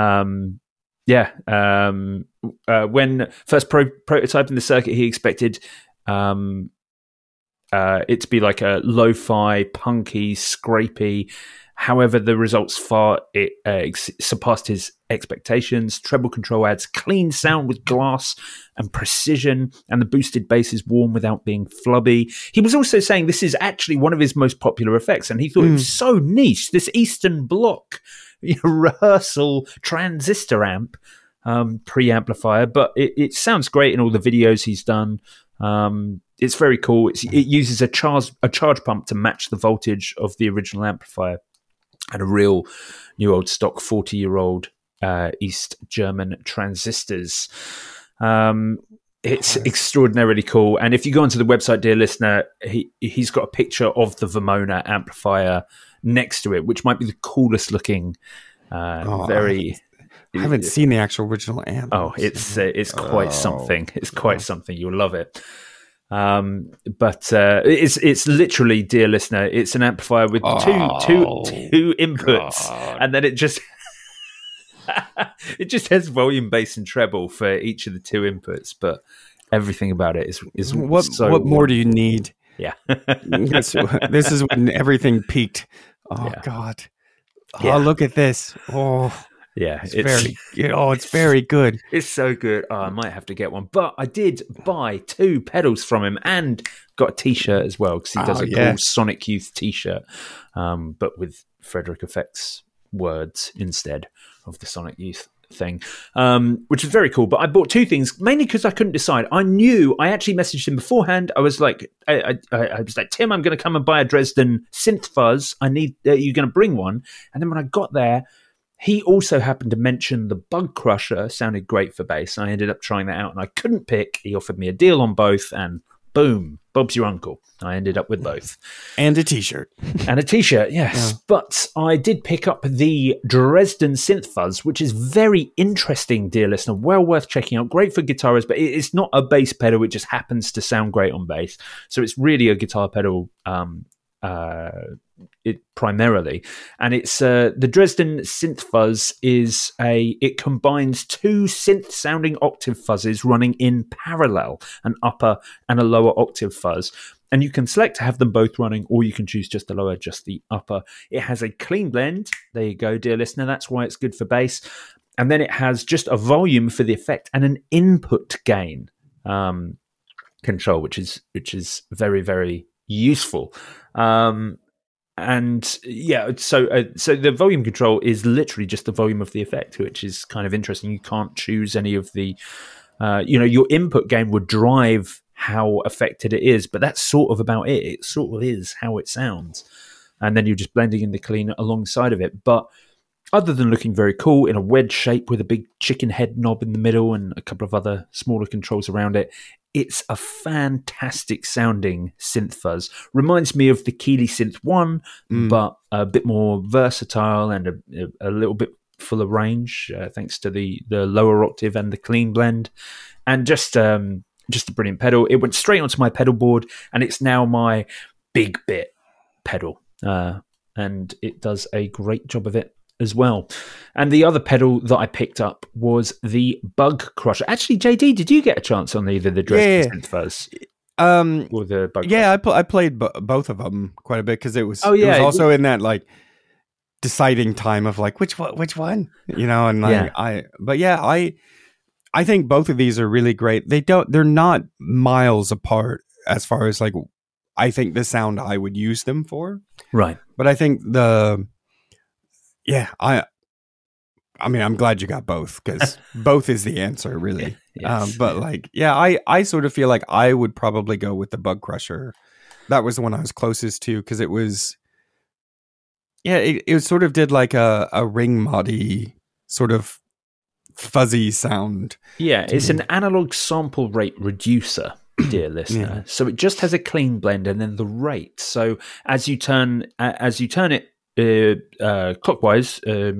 When first prototyping the circuit, he expected it to be like a lo-fi, punky, scrapey. However, the results far surpassed his expectations. Treble control adds clean sound with glass and precision, and the boosted bass is warm without being flubby. He was also saying this is actually one of his most popular effects, and he thought it was so niche, this Eastern Bloc rehearsal transistor amp preamplifier, but it sounds great in all the videos he's done. It's very cool. It uses a charge pump to match the voltage of the original amplifier, and a real new old stock 40-year-old East German transistors. It's extraordinarily cool. And if you go onto the website, dear listener, he's got a picture of the Vermona amplifier next to it, which might be the coolest looking. I haven't seen the actual original amp. Oh, it's quite something. It's quite something. You'll love it. But it's literally, dear listener, it's an amplifier with two inputs, and then it just it just has volume, bass, and treble for each of the two inputs. But everything about it is what more do you need? Yeah, this is when everything peaked. Oh God! Oh, look at this! Oh. Yeah, it's very good. It's so good. Oh, I might have to get one. But I did buy 2 pedals from him and got a T-shirt as well, because he does a cool Sonic Youth T-shirt, but with Frederick Effects words instead of the Sonic Youth thing, which is very cool. But I bought 2 things, mainly because I couldn't decide. I actually messaged him beforehand. I was like, I was like, Tim, I'm going to come and buy a Dresden synth fuzz. Are you going to bring one? And then when I got there, he also happened to mention the Bug Crusher sounded great for bass. I ended up trying that out, and I couldn't pick. He offered me a deal on both, and boom, Bob's your uncle. I ended up with both. And a T-shirt. And a T-shirt, yes. Yeah. But I did pick up the Dresden Synth Fuzz, which is very interesting, dear listener. Well worth checking out. Great for guitarists, but it's not a bass pedal. It just happens to sound great on bass. So it's really a guitar pedal primarily, and it's the Dresden Synth Fuzz it combines 2 synth sounding octave fuzzes running in parallel, an upper and a lower octave fuzz, and you can select to have them both running, or you can choose just the lower, just the upper. It has a clean blend. There you go, dear listener. That's why it's good for bass. And then it has just a volume for the effect and an input gain control, which is very, very useful. And yeah, so the volume control is literally just the volume of the effect, which is kind of interesting. You can't choose any of the, your input gain would drive how affected it is, but that's sort of about it. It sort of is how it sounds. And then you're just blending in the clean alongside of it. But other than looking very cool in a wedge shape with a big chicken head knob in the middle and a couple of other smaller controls around it, it's a fantastic sounding synth fuzz. Reminds me of the Keeley Synth 1, but a bit more versatile and a little bit fuller range, thanks to the lower octave and the clean blend. And just a brilliant pedal. It went straight onto my pedal board, and it's now my big bit pedal. And it does a great job of it as well. And the other pedal that I picked up was the Bug Crusher. Actually, JD, did you get a chance on either the Dresden Synth Fuzz or the Bug Crusher? I played both of them quite a bit, because it was also in that like deciding time of like which one, and I think both of these are really great. They're not miles apart as far as like I think the sound I would use them for, right? But I think I mean, I'm glad you got both, because both is the answer, really. Yes. But like, yeah, I sort of feel like I would probably go with the Bug Crusher. That was the one I was closest to, because it was, yeah, it sort of did like a ring moddy sort of fuzzy sound. Yeah, it's an analog sample rate reducer, dear listener. Yeah. So it just has a clean blend and then the rate. So as you turn it clockwise,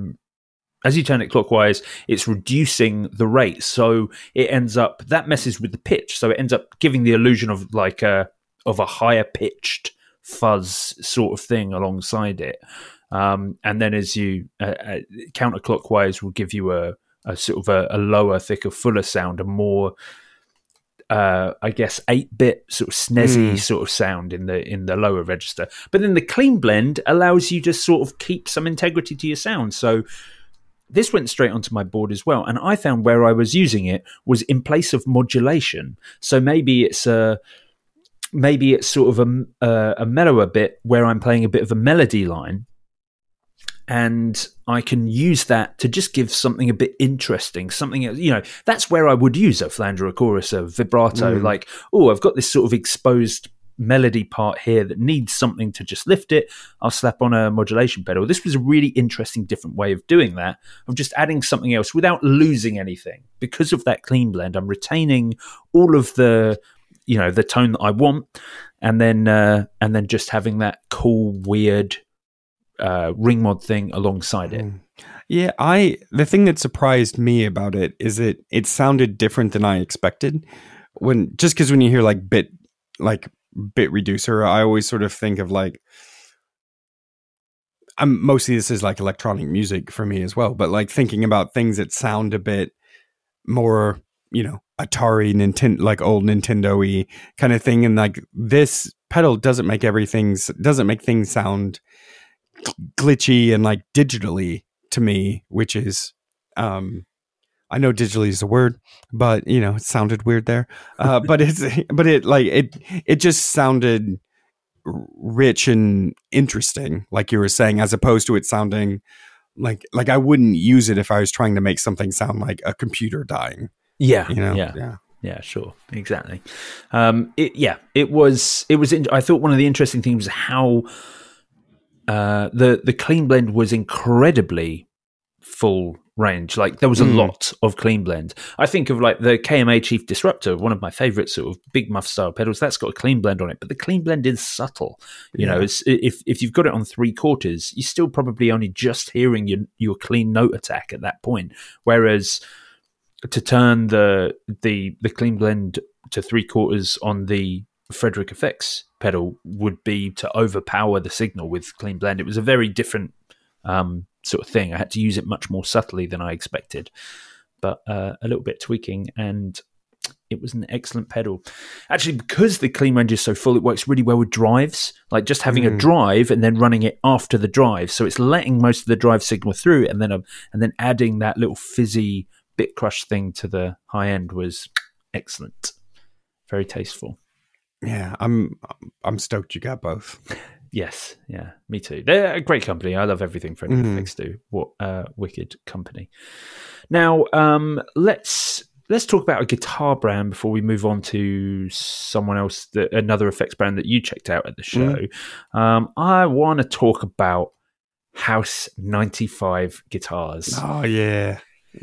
it's reducing the rate. So it ends up, that messes with the pitch. So it ends up giving the illusion of like a higher pitched fuzz sort of thing alongside it. And then as you counterclockwise will give you a sort of a lower, thicker, fuller sound, a more, I guess, 8-bit sort of snazzy sort of sound in the lower register. But then the clean blend allows you to sort of keep some integrity to your sound. So this went straight onto my board as well. And I found where I was using it was in place of modulation. So maybe it's sort of a mellower bit where I'm playing a bit of a melody line. And I can use that to just give something a bit interesting, something, you know, that's where I would use a flanger, a chorus, a vibrato, like, oh, I've got this sort of exposed melody part here that needs something to just lift it. I'll slap on a modulation pedal. This was a really interesting, different way of doing that, of just adding something else without losing anything. Because of that clean blend, I'm retaining all of the, you know, the tone that I want, and then just having that cool, weird, ring mod thing alongside it. Yeah, the thing that surprised me about it is that it sounded different than I expected. When you hear like bit reducer, I always sort of think of like, mostly this is like electronic music for me as well, but like thinking about things that sound a bit more, you know, Atari, Nintendo, like old Nintendo-y kind of thing, and like this pedal doesn't make things sound glitchy and like digitally to me, which is I know digitally is a word, but you know, it sounded weird there. But it just sounded rich and interesting, like you were saying, as opposed to it sounding like I wouldn't use it if I was trying to make something sound like a computer dying. Yeah, you know? Yeah, sure, exactly. It was. I thought one of the interesting things was how the clean blend was incredibly full range. Like there was a lot of clean blend. I think of like the KMA Chief Disruptor, one of my favorite sort of big muff style pedals. That's got a clean blend on it, but the clean blend is subtle. You know, it's, if you've got it on 3/4, you're still probably only just hearing your clean note attack at that point. Whereas to turn the clean blend to 3/4 on the Frederick Effects pedal would be to overpower the signal with clean blend. It was a very different sort of thing. I had to use it much more subtly than I expected, but a little bit tweaking, and it was an excellent pedal. Actually, because the clean range is so full, it works really well with drives, like just having a drive and then running it after the drive. So it's letting most of the drive signal through, and then adding that little fizzy bit crush thing to the high end was excellent. Very tasteful. Yeah, I'm stoked you got both. Yes, yeah, me too. They're a great company. I love everything Frederick Effects do. What wicked company. Now, let's talk about a guitar brand before we move on to someone else, another effects brand that you checked out at the show. I want to talk about House 95 guitars. Oh yeah.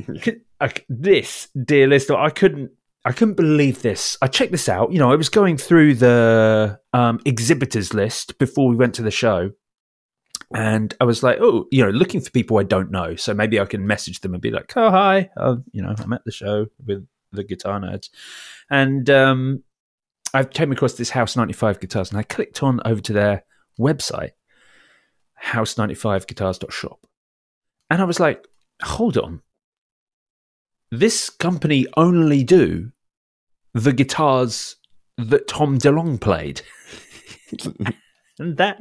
This, dear listener, I couldn't believe this. I checked this out. You know, I was going through the exhibitors list before we went to the show, and I was like, oh, you know, looking for people I don't know. So maybe I can message them and be like, oh, hi, you know, I'm at the show with the Guitar Nerds. And I came across this House 95 guitars, and I clicked on over to their website, house95guitars.shop. And I was like, hold on. This company only do the guitars that Tom DeLonge played. And that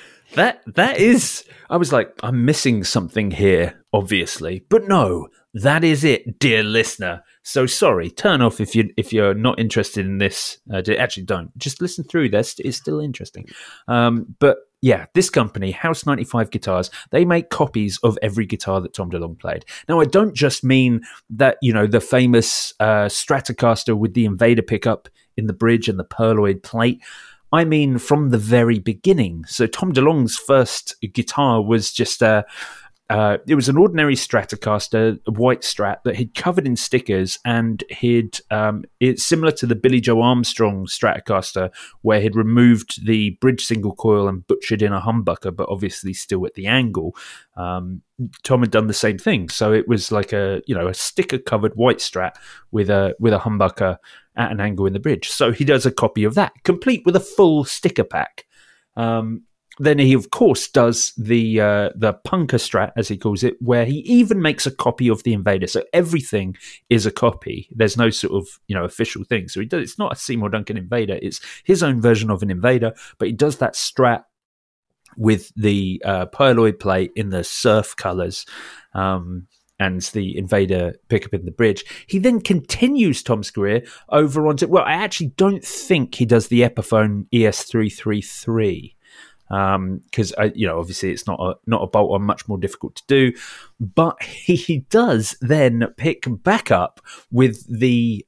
is, I was like, I'm missing something here, obviously. But no, that is it, dear listener. So sorry, turn off if you're not interested in this. Actually, don't. Just listen through this. It's still interesting. But this company, House 95 Guitars, they make copies of every guitar that Tom DeLonge played. Now, I don't just mean that, the famous Stratocaster with the Invader pickup in the bridge and the Pearloid plate. I mean from the very beginning. So Tom DeLonge's first guitar was just it was an ordinary Stratocaster, a white Strat that he'd covered in stickers, and it's similar to the Billy Joe Armstrong Stratocaster, where he'd removed the bridge single coil and butchered in a humbucker, but obviously still at the angle. Tom had done the same thing, so it was like a sticker covered white Strat with a humbucker at an angle in the bridge. So he does a copy of that, complete with a full sticker pack. Then he, of course, does the Punker Strat, as he calls it, where he even makes a copy of the Invader. So everything is a copy. There's no sort of official thing. So it's not a Seymour Duncan Invader. It's his own version of an Invader, but he does that Strat with the Pearloid plate in the surf colours and the Invader pickup in the bridge. He then continues Tom's career over onto... Well, I actually don't think he does the Epiphone ES333. Because obviously it's not a bolt-on, much more difficult to do, but he does then pick back up with the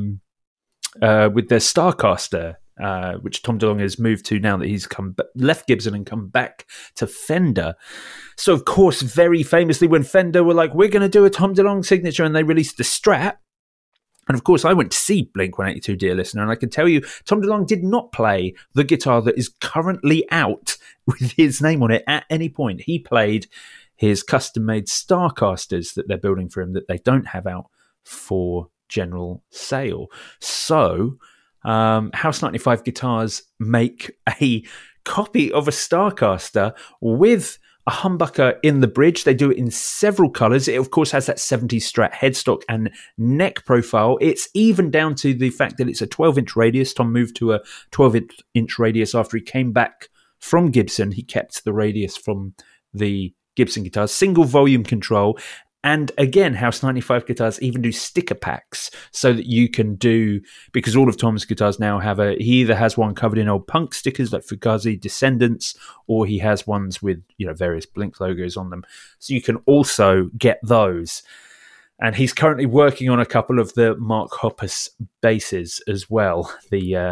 Starcaster, which Tom DeLonge has moved to now that he's left Gibson and come back to Fender. So of course, very famously, when Fender were like, we're going to do a Tom DeLonge signature, and they released the Strat. And of course, I went to see Blink-182, dear listener, and I can tell you, Tom DeLonge did not play the guitar that is currently out with his name on it at any point. He played his custom-made Starcasters that they're building for him that they don't have out for general sale. So, House 95 Guitars make a copy of a Starcaster with a humbucker in the bridge. They do it in several colours. It, of course, has that 70s Strat headstock and neck profile. It's even down to the fact that it's a 12-inch radius. Tom moved to a 12-inch radius after he came back from Gibson. He kept the radius from the Gibson guitars. Single volume control. And again, House 95 Guitars even do sticker packs so that you can do, because all of Tom's guitars now have he either has one covered in old punk stickers like Fugazi Descendants, or he has ones with, various Blink logos on them. So you can also get those. And he's currently working on a couple of the Mark Hoppus basses as well. The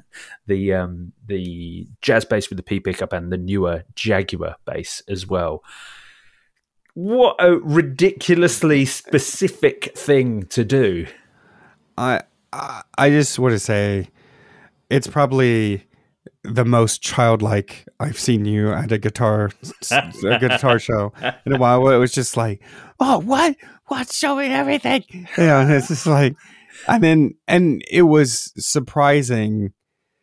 jazz bass with the P pickup and the newer Jaguar bass as well. What a ridiculously specific thing to do. I just want to say it's probably the most childlike I've seen you at a guitar show in a while. Where it was just like, oh, what's showing everything? Yeah, and it's just like, and it was surprising.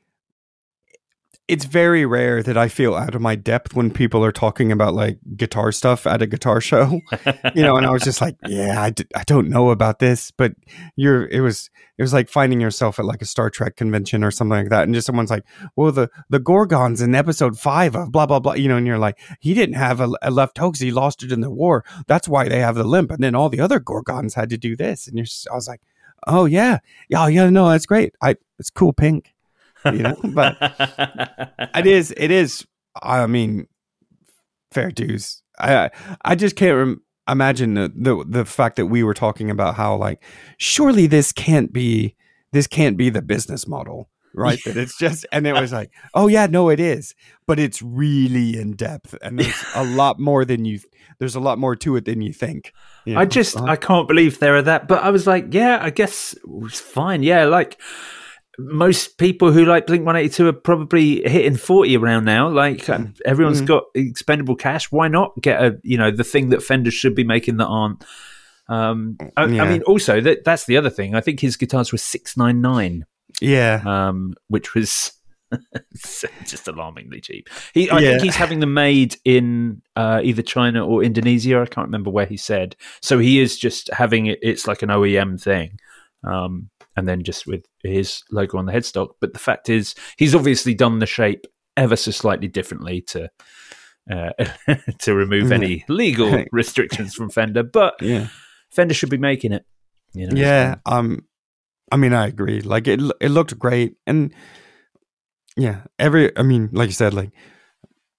It's very rare that I feel out of my depth when people are talking about like guitar stuff at a guitar show, and I was just like, yeah, I don't know about this, but it was like finding yourself at like a Star Trek convention or something like that. And just someone's like, well, the Gorgons in episode 5 of blah, blah, blah, and you're like, he didn't have a left toe because he lost it in the war. That's why they have the limp. And then all the other Gorgons had to do this. And I was like, oh yeah, no, that's great. It's cool pink. But it is. I mean, fair dues. I just can't imagine the fact that we were talking about how like surely this can't be the business model, right? That it's just, and it was like, oh yeah, no, it is, but it's really in depth, and there's a lot more to it than you think. I can't believe there are that, but I was like, yeah, I guess it's fine. Yeah, like. Most people who like Blink-182 are probably hitting 40 around now. Like everyone's got expendable cash. Why not get the thing that Fender should be making that aren't? I mean, also that's the other thing. I think his guitars were $699. Yeah, which was just alarmingly cheap. I think he's having them made in either China or Indonesia. I can't remember where he said. So he is just having it. It's like an OEM thing. And then just with his logo on the headstock. But the fact is, he's obviously done the shape ever so slightly differently to remove any legal restrictions from Fender. But Fender should be making it. Yeah, I mean, I agree. Like it looked great, and like you said, like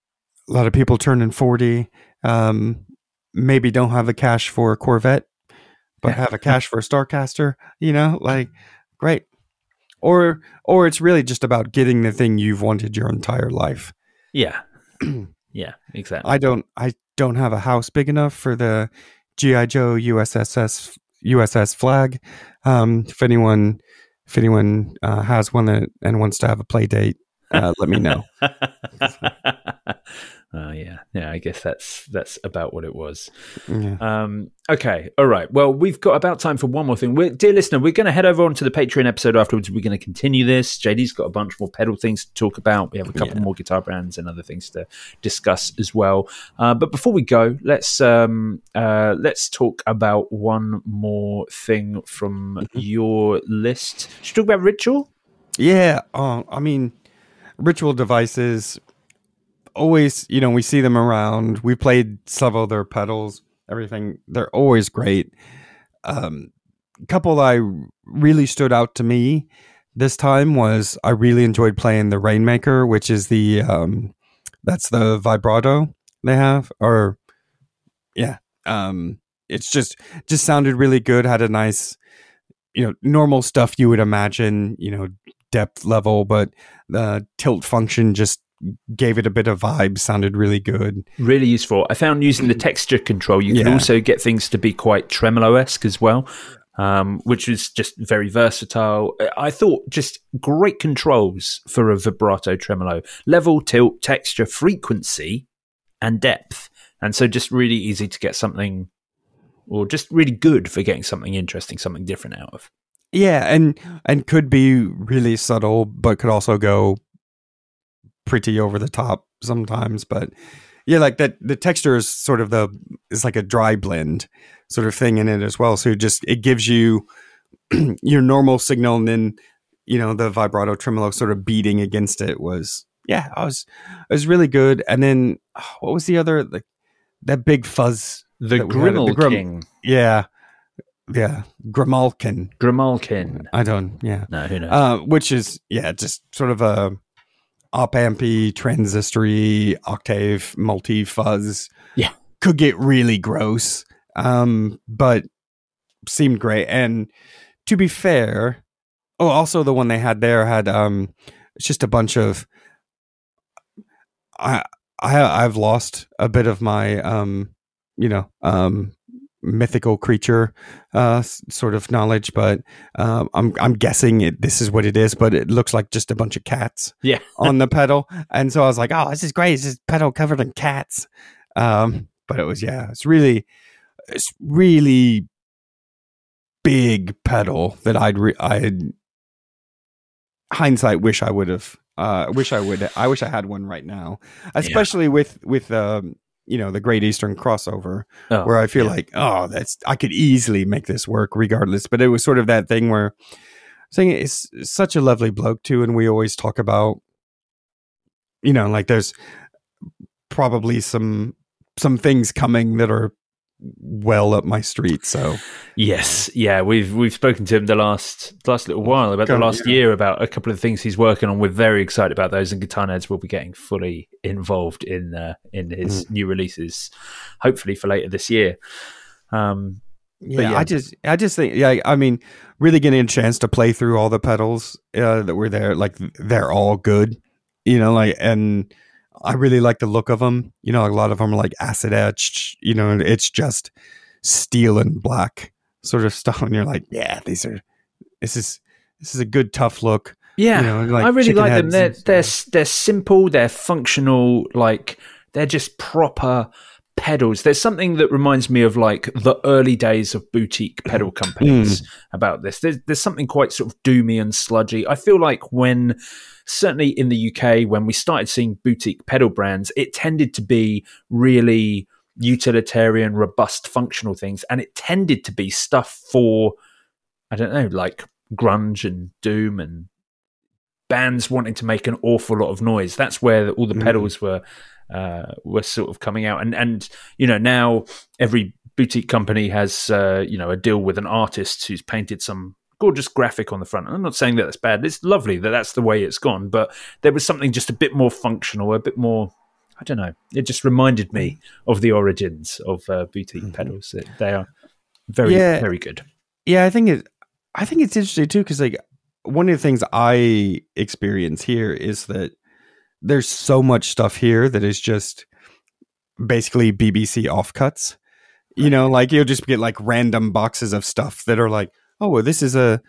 a lot of people turning 40, maybe don't have the cash for a Corvette, but have a cash for a Starcaster, like, great. Or it's really just about getting the thing you've wanted your entire life. Yeah. Yeah, exactly. I don't have a house big enough for the G.I. Joe USS flag. If anyone has one and wants to have a play date, let me know. Yeah. I guess that's about what it was. Yeah. Okay, all right. Well, we've got about time for one more thing. Dear listener, we're going to head over onto the Patreon episode afterwards. We're going to continue this. JD's got a bunch more pedal things to talk about. We have a couple more guitar brands and other things to discuss as well. But before we go, let's talk about one more thing from your list. Should we talk about Ritual? Yeah. Ritual devices. Always, we see them around. We played several of their pedals, everything. They're always great. Couple that really stood out to me this time was I really enjoyed playing the Rainmaker, which is that's the vibrato they have. It's just sounded really good. Had a nice, normal stuff you would imagine, depth level, but the tilt function just gave it a bit of vibe, sounded really good. Really useful. I found using the texture control, you can also get things to be quite tremolo-esque as well, which was just very versatile. I thought just great controls for a vibrato tremolo. Level, tilt, texture, frequency, and depth. And so just really easy to get something, or just really good for getting something interesting, something different out of. Yeah, and could be really subtle, but could also go pretty over the top sometimes. But yeah, like that, the texture is sort of it's like a dry blend sort of thing in it as well. So it gives you your normal signal, and then the vibrato tremolo sort of beating against it was it was really good. And then what was the other, like that big fuzz, the Grimalkin King. Yeah, Grimalkin. I don't. Yeah, no, who knows? Which is just sort of a op-ampy, transistory, octave, multi-fuzz. Yeah. Could get really gross, but seemed great. And to be fair, also the one they had there had it's just a bunch of I've lost a bit of my mythical creature sort of knowledge, but I'm guessing this is what it is, but it looks like just a bunch of cats on the pedal. And so I was like, oh, this is great, it's just pedal covered in cats. But it was it's really big pedal that I'd hindsight wish I would have I wish I had one right now, especially with the Great Eastern crossover, where I feel like, I could easily make this work regardless. But it was sort of that thing where saying it's such a lovely bloke too. And we always talk about, like there's probably some things coming that are well up my street. So yes, we've spoken to him the last little while about the last year about a couple of things he's working on. We're very excited about those, and Guitar Nerds will be getting fully involved in his new releases, hopefully for later this year. I just think really getting a chance to play through all the pedals that were there, like they're all good, and I really like the look of them. A lot of them are like acid etched, it's just steel and black sort of stuff. And you're like, this is a good, tough look. Yeah. Like I really like them. They're simple, they're functional, like they're just proper pedals. There's something that reminds me of like the early days of boutique pedal companies about this. There's something quite sort of doomy and sludgy. I feel like certainly in the UK, when we started seeing boutique pedal brands, it tended to be really utilitarian, robust, functional things. And it tended to be stuff for, I don't know, like grunge and doom and bands wanting to make an awful lot of noise. That's where all the pedals were sort of coming out. And now every boutique company has, a deal with an artist who's painted some gorgeous graphic on the front. I'm not saying that that's bad. It's lovely that that's the way it's gone, but there was something just a bit more functional, a bit more, I don't know. It just reminded me of the origins of boutique pedals. They are very, very good. Yeah, I think it's interesting too, because like one of the things I experience here is that there's so much stuff here that is just basically BBC offcuts. You know, like you'll just get like random boxes of stuff that are like, oh, well, this is a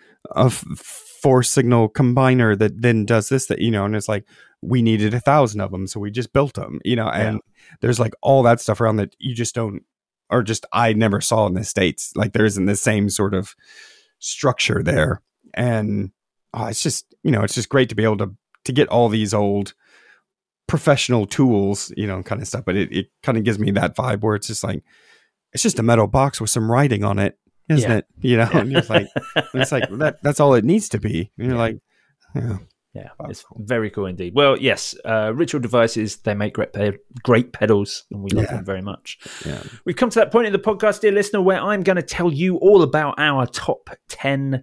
4-signal combiner that then does this, that, you know, and it's like, we needed 1,000 of them, so we just built them, you know, and there's like all that stuff around that you just don't, or just I never saw in the States. Like there isn't the same sort of structure there. And it's just, you know, it's just great to be able to get all these old professional tools, you know, kind of stuff. But it kind of gives me that vibe where it's just like, it's just a metal box with some writing on it, isn't it? You know, and it's like that's all it needs to be. And you're like, yeah, it's very cool indeed. Well, yes, Ritual Devices, they make great pedals, and we love them very much. Yeah. We've come to that point in the podcast, dear listener, where I'm going to tell you all about our top 10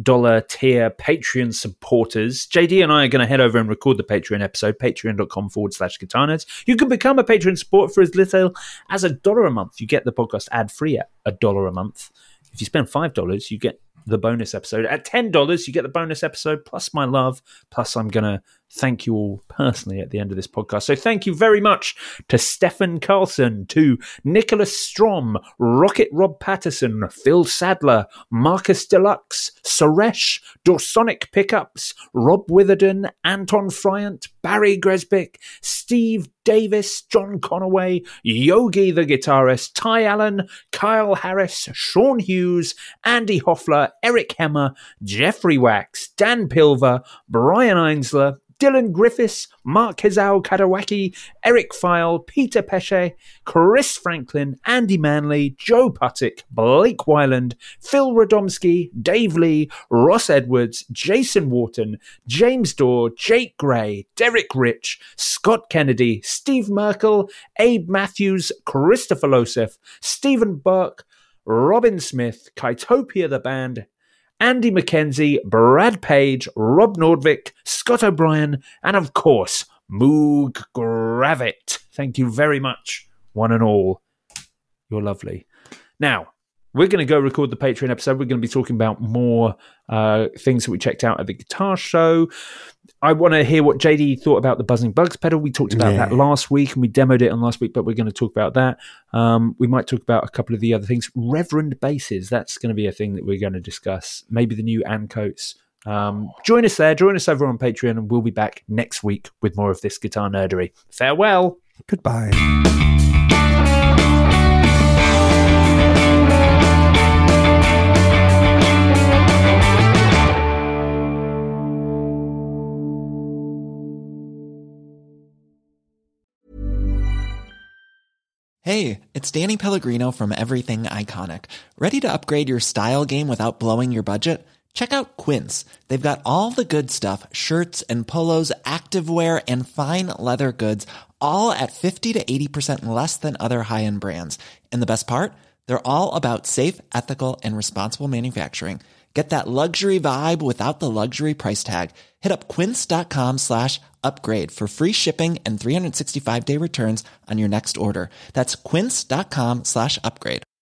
tier Patreon supporters. JD and I are going to head over and record the Patreon episode, patreon.com/guitarnerds. You can become a Patreon supporter for as little as $1 a month. You get the podcast ad free at $1 a month. If you spend $5, you get the bonus episode. At $10, you get the bonus episode plus my love. Plus, I'm going to thank you all personally at the end of this podcast. So thank you very much to Stefan Carlson, to Nicholas Strom, Rocket Rob Patterson, Phil Sadler, Marcus Deluxe, Suresh, Dorsonic Pickups, Rob Witherden, Anton Fryant, Barry Gresbick, Steve Davis, John Conaway, Yogi the guitarist, Ty Allen, Kyle Harris, Sean Hughes, Andy Hoffler, Eric Hemmer, Jeffrey Wax, Dan Pilver, Brian Einsler, Dylan Griffiths, Mark Hizao Kadawaki, Eric File, Peter Pesce, Chris Franklin, Andy Manley, Joe Puttick, Blake Wyland, Phil Radomski, Dave Lee, Ross Edwards, Jason Wharton, James Dorr, Jake Gray, Derek Rich, Scott Kennedy, Steve Merkel, Abe Matthews, Christopher Losef, Stephen Burke, Robin Smith, Kytopia the Band, Andy McKenzie, Brad Page, Rob Nordvik, Scott O'Brien, and of course, Moog Gravit. Thank you very much, one and all. You're lovely. Now, we're going to go record the Patreon episode. We're going to be talking about more things that we checked out at the guitar show. I want to hear what JD thought about the Buzzing Bugs pedal. We talked about that last week, and we demoed it on last week, but we're going to talk about that. We might talk about a couple of the other things. Reverend basses, that's going to be a thing that we're going to discuss. Maybe the new Ancoats. Join us there. Join us over on Patreon, and we'll be back next week with more of this guitar nerdery. Farewell. Goodbye. Hey, it's Danny Pellegrino from Everything Iconic. Ready to upgrade your style game without blowing your budget? Check out Quince. They've got all the good stuff, shirts and polos, activewear, and fine leather goods, all at 50 to 80% less than other high-end brands. And the best part? They're all about safe, ethical, and responsible manufacturing. Get that luxury vibe without the luxury price tag. Hit up quince.com/upgrade for free shipping and 365-day returns on your next order. That's quince.com/upgrade.